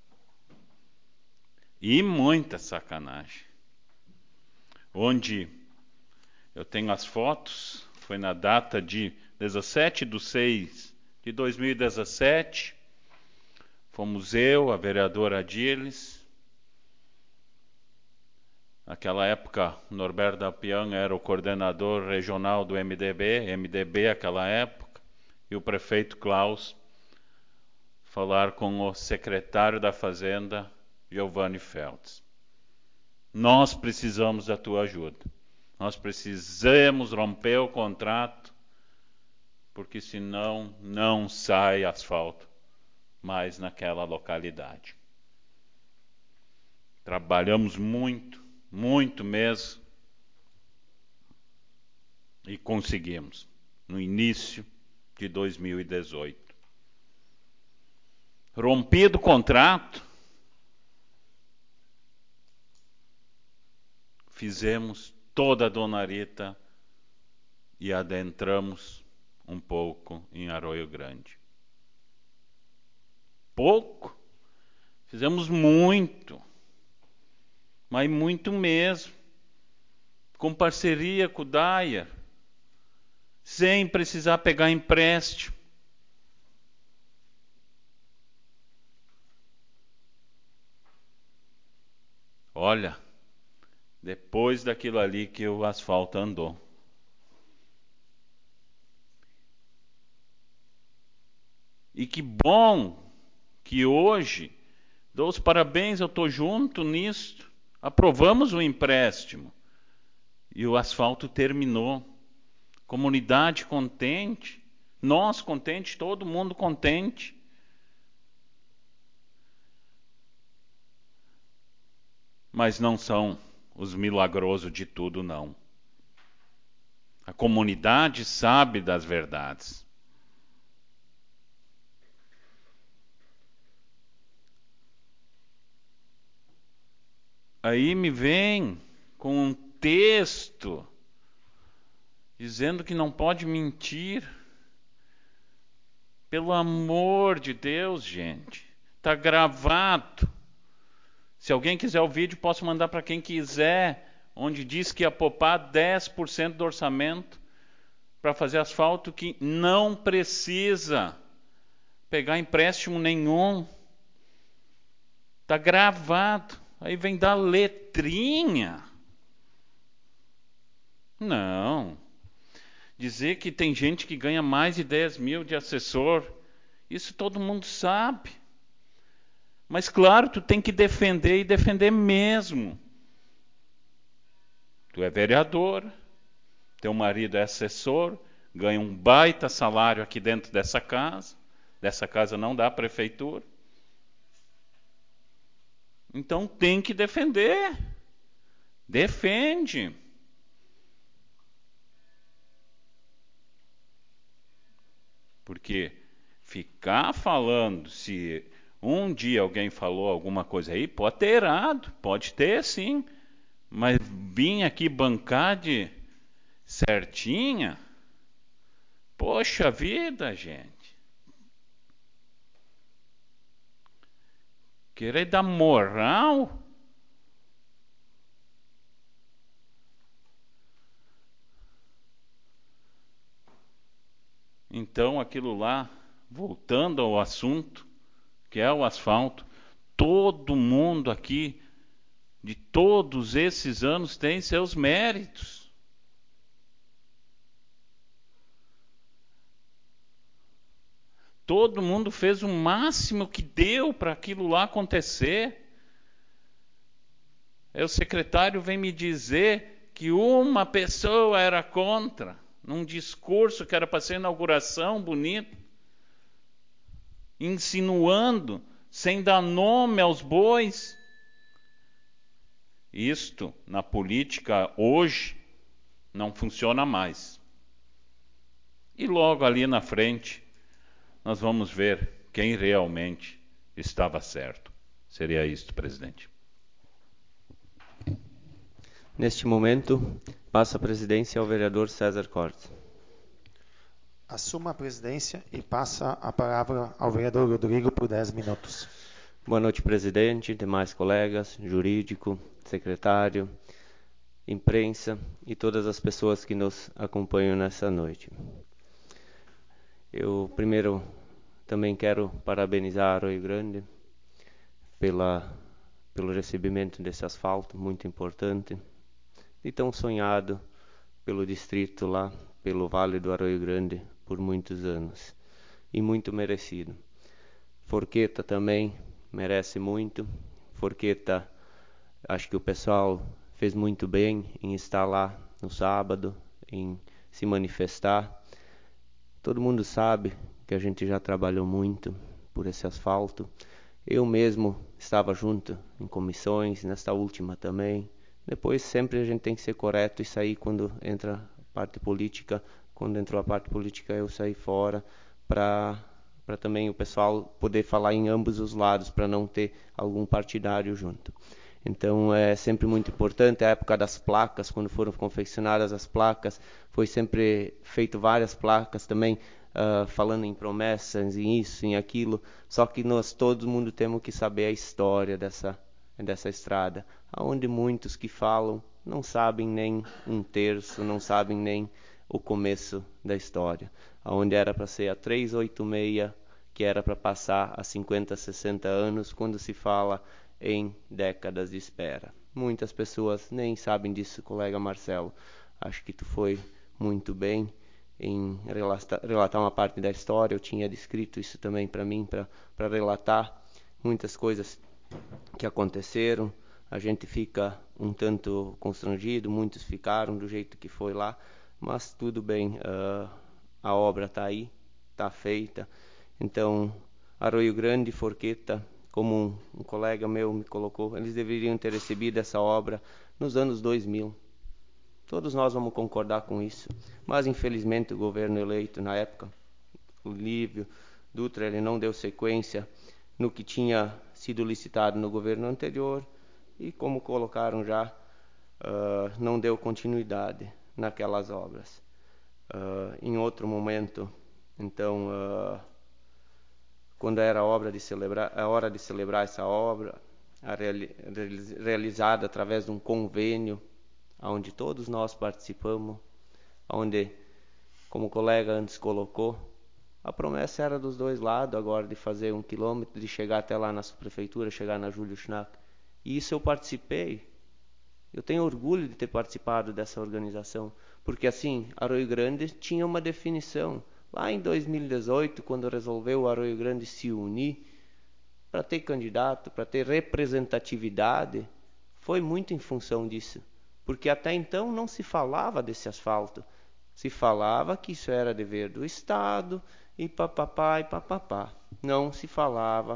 E muita sacanagem. Onde eu tenho as fotos, foi na data de dezessete de seis de dois mil e dezessete. Fomos eu, a vereadora Adiles. Naquela época, Norberto Apian era o coordenador regional do M D B, M D B naquela época, e o prefeito Klaus falar com o secretário da Fazenda, Giovanni Feltz. Nós precisamos da tua ajuda. Nós precisamos romper o contrato, porque senão não sai asfalto mais naquela localidade. Trabalhamos muito, muito mesmo. E conseguimos, no início de dois mil e dezoito. Rompido o contrato, fizemos toda a Dona Rita e adentramos um pouco em Arroio Grande. Pouco? Fizemos muito, mas muito mesmo, com parceria com o Dyer, sem precisar pegar empréstimo. Olha, depois daquilo ali que o asfalto andou. E que bom que hoje, dou os parabéns, eu estou junto nisso, aprovamos o empréstimo e o asfalto terminou. Comunidade contente, nós contentes, todo mundo contente. Mas não são os milagrosos de tudo, não. A comunidade sabe das verdades. Aí me vem com um texto dizendo que não pode mentir. Pelo amor de Deus, gente. Está gravado. Se alguém quiser o vídeo, posso mandar para quem quiser, onde diz que ia poupar dez por cento do orçamento para fazer asfalto, que não precisa pegar empréstimo nenhum. Está gravado. Aí vem dar letrinha. Não. Dizer que tem gente que ganha mais de dez mil de assessor, isso todo mundo sabe. Mas claro, tu tem que defender e defender mesmo. Tu é vereador, teu marido é assessor, ganha um baita salário aqui dentro dessa casa. Dessa casa não dá prefeitura. Então tem que defender. Defende. Porque ficar falando, se um dia alguém falou alguma coisa aí, pode ter errado, pode ter sim, mas vir aqui bancar de certinha, poxa vida, gente. Querer dar moral? Então aquilo lá, voltando ao assunto, que é o asfalto, todo mundo aqui, de todos esses anos, tem seus méritos. Todo mundo fez o máximo que deu para aquilo lá acontecer. Aí o secretário vem me dizer que uma pessoa era contra, num discurso que era para ser inauguração bonito, insinuando, sem dar nome aos bois. Isto, na política hoje, não funciona mais. E logo ali na frente, nós vamos ver quem realmente estava certo. Seria isto, presidente. Neste momento, passa a presidência ao vereador César Cortes. Assuma a presidência e passa a palavra ao vereador Rodrigo por dez minutos. Boa noite, presidente, demais colegas, jurídico, secretário, imprensa e todas as pessoas que nos acompanham nessa noite. Eu primeiro também quero parabenizar Arroio Grande pela, pelo recebimento desse asfalto muito importante e tão sonhado pelo distrito lá, pelo Vale do Arroio Grande por muitos anos e muito merecido. Forqueta também merece muito. Forqueta, acho que o pessoal fez muito bem em estar lá no sábado, em se manifestar. Todo mundo sabe que a gente já trabalhou muito por esse asfalto. Eu mesmo estava junto em comissões, nesta última também. Depois sempre a gente tem que ser correto e sair quando entra a parte política. Quando entrou a parte política eu saí fora para para também o pessoal poder falar em ambos os lados, para não ter algum partidário junto. Então é sempre muito importante. A época das placas, quando foram confeccionadas as placas, foi sempre feito várias placas também, uh, falando em promessas, em isso, em aquilo. Só que nós, todo mundo, temos que saber a história dessa, dessa estrada, onde muitos que falam não sabem nem um terço, não sabem nem o começo da história. Onde era para ser a trezentos e oitenta e seis, que era para passar a cinquenta, sessenta anos, quando se fala em décadas de espera. Muitas pessoas nem sabem disso, colega Marcelo. Acho que tu foi muito bem em relatar uma parte da história. Eu tinha descrito isso também para mim, para relatar muitas coisas que aconteceram. A gente fica um tanto constrangido, muitos ficaram do jeito que foi lá, mas tudo bem, uh, a obra está aí, está feita. Então, Arroio Grande e Forqueta, como um, um colega meu me colocou, eles deveriam ter recebido essa obra nos anos dois mil. Todos nós vamos concordar com isso. Mas, infelizmente, o governo eleito na época, o Lívio Dutra, ele não deu sequência no que tinha sido licitado no governo anterior e, como colocaram já, uh, não deu continuidade naquelas obras. Uh, em outro momento, então... Uh, quando era a, obra de celebrar, a hora de celebrar essa obra, a reali, realizada através de um convênio, onde todos nós participamos, onde, como o colega antes colocou, a promessa era dos dois lados agora de fazer um quilômetro, de chegar até lá na subprefeitura, chegar na Júlio Schnack. E isso eu participei. Eu tenho orgulho de ter participado dessa organização, porque assim, Arroio Grande tinha uma definição. Lá em dois mil e dezoito, quando resolveu o Arroio Grande se unir para ter candidato, para ter representatividade, foi muito em função disso. Porque até então não se falava desse asfalto. Se falava que isso era dever do Estado e papapá e papapá. Não se falava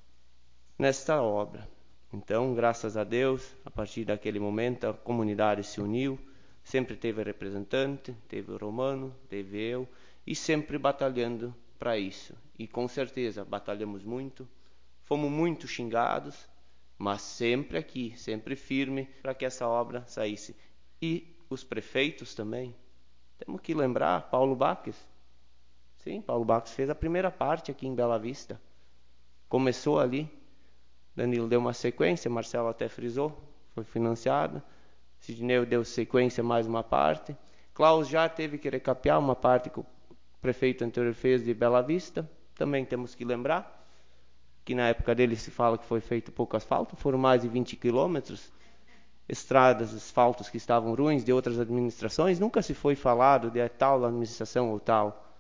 nesta obra. Então, graças a Deus, a partir daquele momento, a comunidade se uniu. Sempre teve representante, teve o Romano, teve eu. E sempre batalhando para isso. E com certeza batalhamos muito, fomos muito xingados, mas sempre aqui, sempre firme para que essa obra saísse. E os prefeitos também. Temos que lembrar, Paulo Baques. Sim, Paulo Baques fez a primeira parte aqui em Bela Vista. Começou ali, Danilo deu uma sequência, Marcelo até frisou, foi financiado. Sidneu deu sequência mais uma parte. Klaus já teve que recapear uma parte que o prefeito anterior fez de Bela Vista. Também temos que lembrar que na época dele se fala que foi feito pouco asfalto, foram mais de vinte quilômetros, estradas, asfaltos que estavam ruins de outras administrações, nunca se foi falado de tal administração ou tal.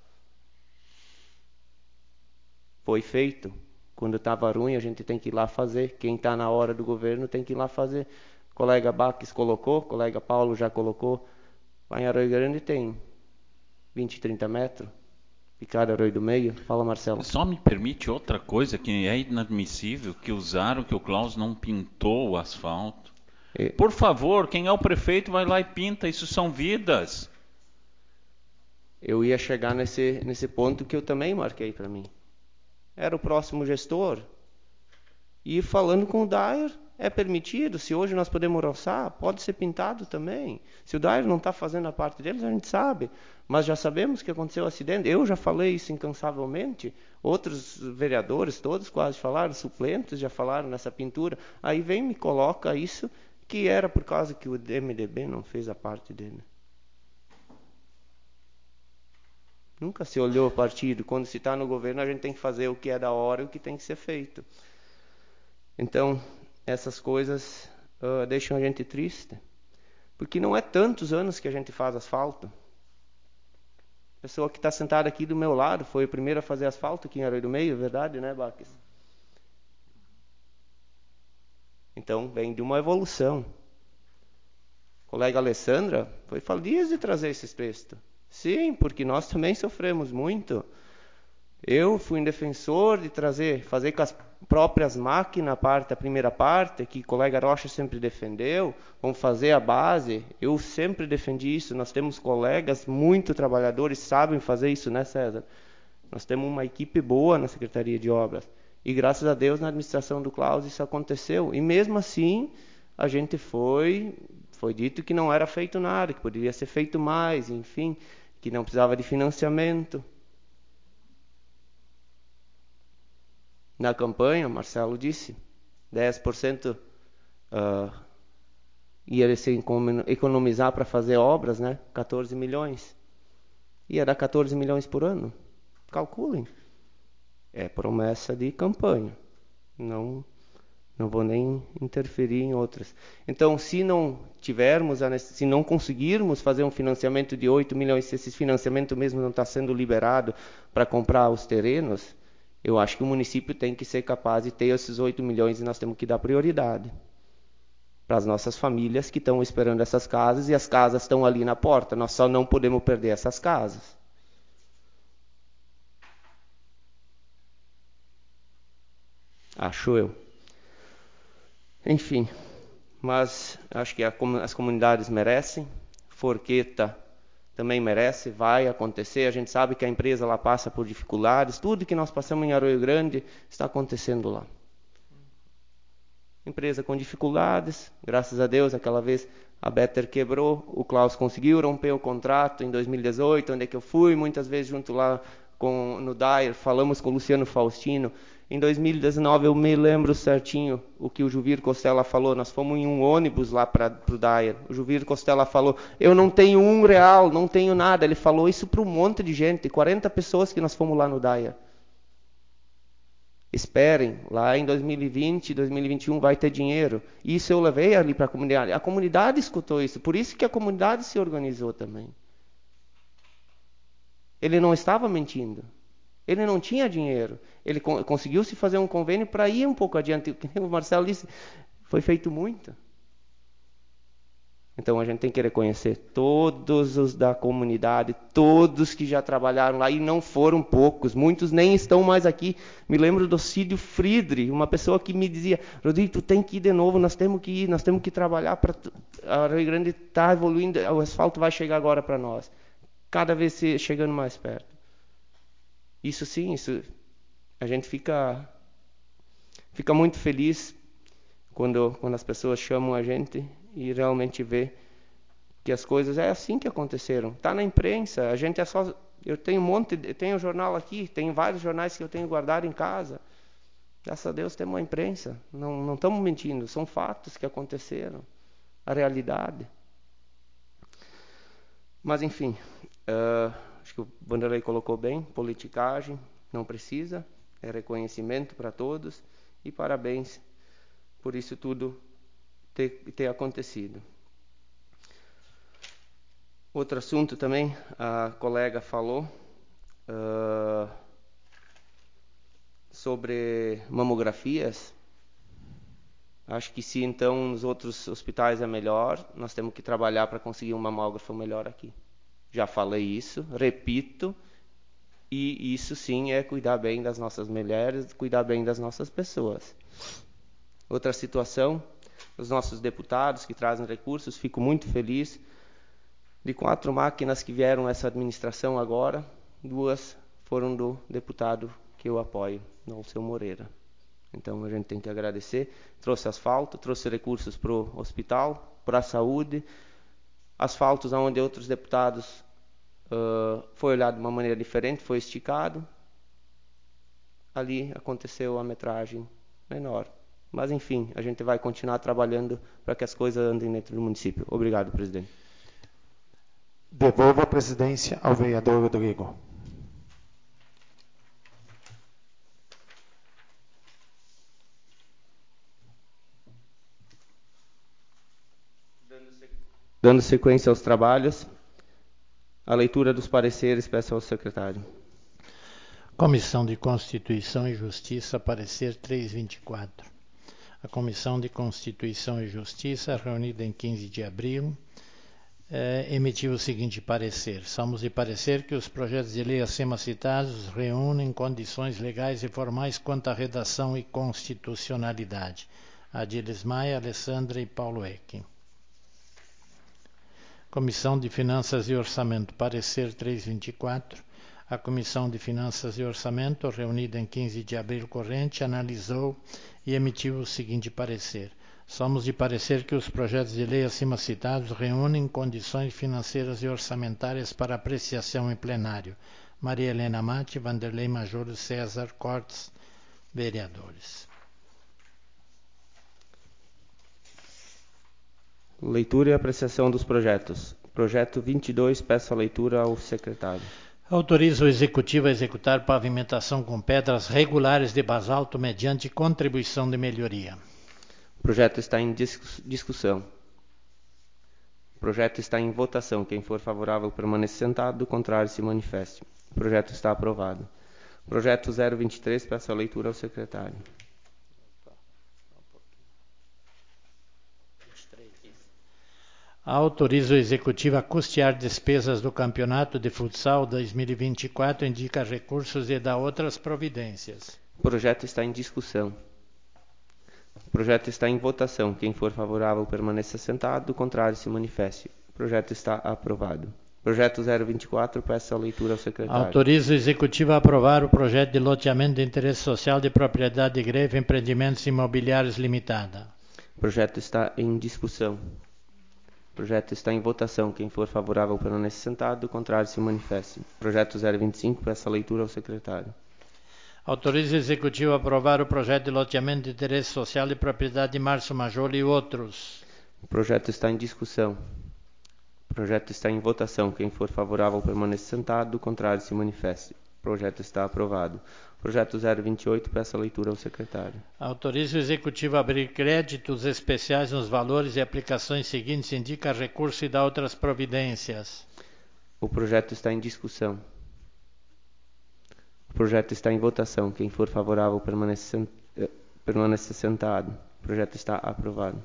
Foi feito. Quando estava ruim, a gente tem que ir lá fazer. Quem está na hora do governo tem que ir lá fazer. O colega Baques colocou, o colega Paulo já colocou. Lá em Arroio Grande tem vinte, trinta metros, picada Arroio do Meio. Fala, Marcelo. Só me permite outra coisa que é inadmissível, que usaram que o Klaus não pintou o asfalto. E... Por favor, quem é o prefeito vai lá e pinta, isso são vidas. Eu ia chegar nesse, nesse ponto que eu também marquei para mim. Era o próximo gestor. E falando com o Dyer, é permitido. Se hoje nós podemos roçar, pode ser pintado também. Se o Dyer não está fazendo a parte deles, a gente sabe. Mas já sabemos que aconteceu o acidente. Eu já falei isso incansavelmente. Outros vereadores, todos quase falaram, suplentes já falaram nessa pintura. Aí vem e me coloca isso, que era por causa que o M D B não fez a parte dele. Nunca se olhou o partido. Quando se está no governo, a gente tem que fazer o que é da hora e o que tem que ser feito. Então, essas coisas uh, deixam a gente triste. Porque não é tantos anos que a gente faz asfalto. A pessoa que está sentada aqui do meu lado foi a primeira a fazer asfalto aqui em Arroio do Meio, verdade, né, Baques? Então, vem de uma evolução. A colega Alessandra foi feliz de trazer esse texto. Sim, porque nós também sofremos muito. Eu fui um defensor de trazer, fazer com as próprias máquinas, a, parte, a primeira parte, que o colega Rocha sempre defendeu, vamos fazer a base. Eu sempre defendi isso. Nós temos colegas muito trabalhadores, sabem fazer isso, né, César? Nós temos uma equipe boa na Secretaria de Obras. E graças a Deus, na administração do Klaus, isso aconteceu. E mesmo assim, a gente foi, foi dito que não era feito nada, que poderia ser feito mais, enfim, que não precisava de financiamento. Na campanha, Marcelo disse, dez por cento uh, ia ser economizar para fazer obras, né? quatorze milhões. Ia dar quatorze milhões por ano. Calculem. É promessa de campanha. Não, não vou nem interferir em outras. Então, se não tivermos, se não conseguirmos fazer um financiamento de oito milhões, se esse financiamento mesmo não está sendo liberado para comprar os terrenos, eu acho que o município tem que ser capaz de ter esses oito milhões e nós temos que dar prioridade para as nossas famílias que estão esperando essas casas, e as casas estão ali na porta. Nós só não podemos perder essas casas. Acho eu. Enfim, mas acho que a, as comunidades merecem. Forqueta também merece, vai acontecer. A gente sabe que a empresa lá passa por dificuldades. Tudo que nós passamos em Arroio Grande está acontecendo lá. Empresa com dificuldades, graças a Deus, aquela vez a Better quebrou, o Klaus conseguiu romper o contrato em dois mil e dezoito, onde é que eu fui, muitas vezes junto lá com, no Dyer, falamos com o Luciano Faustino. Em dois mil e dezenove, eu me lembro certinho o que o Juvir Costela falou. Nós fomos em um ônibus lá para o Dyer. O Juvir Costela falou, eu não tenho um real, não tenho nada. Ele falou isso para um monte de gente, quarenta pessoas que nós fomos lá no Dyer. Esperem, lá em dois mil e vinte, dois mil e vinte e um vai ter dinheiro. Isso eu levei ali para a comunidade. A comunidade escutou isso, por isso que a comunidade se organizou também. Ele não estava mentindo. Ele não tinha dinheiro. Ele co- conseguiu se fazer um convênio para ir um pouco adiante. O Marcelo disse, foi feito muito. Então a gente tem que reconhecer todos os da comunidade, todos que já trabalharam lá, e não foram poucos, muitos nem estão mais aqui. Me lembro do Cídio Friedrich, uma pessoa que me dizia, Rodrigo, tu tem que ir de novo, nós temos que ir, nós temos que trabalhar, para a Rio Grande está evoluindo, o asfalto vai chegar agora para nós, cada vez chegando mais perto. Isso sim, isso, a gente fica, fica muito feliz quando, quando as pessoas chamam a gente e realmente vê que as coisas é assim que aconteceram. Está na imprensa, a gente é só... Eu tenho um monte, eu tenho um jornal aqui, tenho vários jornais que eu tenho guardado em casa. Graças a Deus temos uma imprensa, não, não estamos mentindo, são fatos que aconteceram, a realidade. Mas enfim... Uh, acho que o Vanderlei colocou bem, politicagem, não precisa, é reconhecimento para todos, e parabéns por isso tudo ter, ter acontecido. Outro assunto também, a colega falou uh, sobre mamografias. Acho que se então nos outros hospitais é melhor, nós temos que trabalhar para conseguir um mamógrafo melhor aqui. Já falei isso, repito, e isso sim é cuidar bem das nossas mulheres, cuidar bem das nossas pessoas. Outra situação, os nossos deputados que trazem recursos, fico muito feliz. De quatro máquinas que vieram essa administração agora, duas foram do deputado que eu apoio, Alceu Moreira. Então a gente tem que agradecer. Trouxe asfalto, trouxe recursos para o hospital, para a saúde. Asfaltos onde outros deputados uh, foi olhado de uma maneira diferente, foi esticado. Ali aconteceu a metragem menor. Mas, enfim, a gente vai continuar trabalhando para que as coisas andem dentro do município. Obrigado, presidente. Devolvo a presidência ao vereador Rodrigo. Dando sequência aos trabalhos, a leitura dos pareceres, peço ao secretário. Comissão de Constituição e Justiça, parecer trezentos e vinte e quatro. A Comissão de Constituição e Justiça, reunida em quinze de abril, eh, emitiu o seguinte parecer. Somos de parecer que os projetos de lei acima citados reúnem condições legais e formais quanto à redação e constitucionalidade. Adiles Maia, Alessandra e Paulo Eck. Comissão de Finanças e Orçamento, parecer trezentos e vinte e quatro. A Comissão de Finanças e Orçamento, reunida em quinze de abril corrente, analisou e emitiu o seguinte parecer. Somos de parecer que os projetos de lei acima citados reúnem condições financeiras e orçamentárias para apreciação em plenário. Maria Helena Mate, Vanderlei Major, César Cortes, vereadores. Leitura e apreciação dos projetos. Projeto vinte e dois, peço a leitura ao secretário. Autoriza o Executivo a executar pavimentação com pedras regulares de basalto mediante contribuição de melhoria. O projeto está em discussão. O projeto está em votação. Quem for favorável permaneça sentado, do contrário se manifeste. O projeto está aprovado. Projeto zero vinte e três, peço a leitura ao secretário. Autoriza o Executivo a custear despesas do Campeonato de Futsal dois mil e vinte e quatro, indica recursos e dá outras providências. O projeto está em discussão. O projeto está em votação. Quem for favorável permaneça sentado, do contrário se manifeste. O projeto está aprovado. Projeto zero vinte e quatro, peço a leitura ao secretário. Autoriza o Executivo a aprovar o projeto de loteamento de interesse social de propriedade de Greve Empreendimentos Imobiliários Limitada. O projeto está em discussão. O projeto está em votação. Quem for favorável permaneça sentado, do contrário se manifeste. Projeto zero vinte e cinco, peço a leitura ao secretário. Autoriza o Executivo a aprovar o projeto de loteamento de interesse social de propriedade de Márcio Major e outros. O projeto está em discussão. O projeto está em votação. Quem for favorável permaneça sentado, do contrário se manifeste. O projeto está aprovado. Projeto zero vinte e oito, peço a leitura ao secretário. Autoriza o Executivo a abrir créditos especiais nos valores e aplicações seguintes, indica recurso e dá outras providências. O projeto está em discussão. O projeto está em votação. Quem for favorável permaneça permaneça sentado. O projeto está aprovado.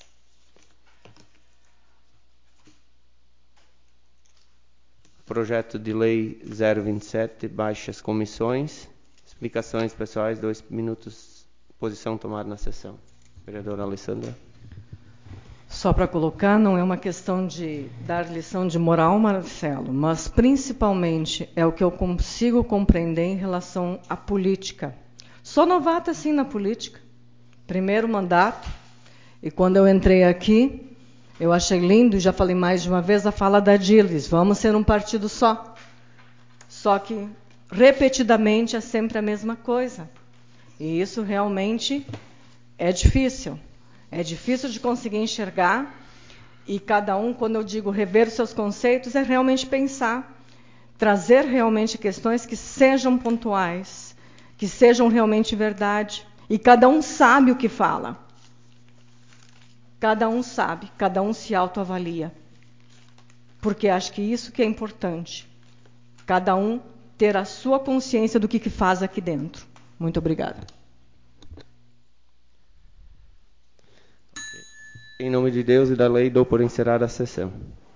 Projeto de lei zero vinte e sete, baixas comissões. Explicações pessoais, dois minutos, posição tomada na sessão. Vereadora Alessandra. Só para colocar, não é uma questão de dar lição de moral, Marcelo, mas principalmente é o que eu consigo compreender em relação à política. Sou novata, sim, na política. Primeiro mandato, e quando eu entrei aqui, eu achei lindo, já falei mais de uma vez, a fala da Adiles, vamos ser um partido só. Só que repetidamente é sempre a mesma coisa. E isso realmente é difícil. É difícil de conseguir enxergar. E cada um, quando eu digo rever os seus conceitos, é realmente pensar, trazer realmente questões que sejam pontuais, que sejam realmente verdade. E cada um sabe o que fala. Cada um sabe, cada um se autoavalia. Porque acho que isso que é importante. Cada um ter a sua consciência do que, que faz aqui dentro. Muito obrigada. Em nome de Deus e da lei, dou por encerrada a sessão.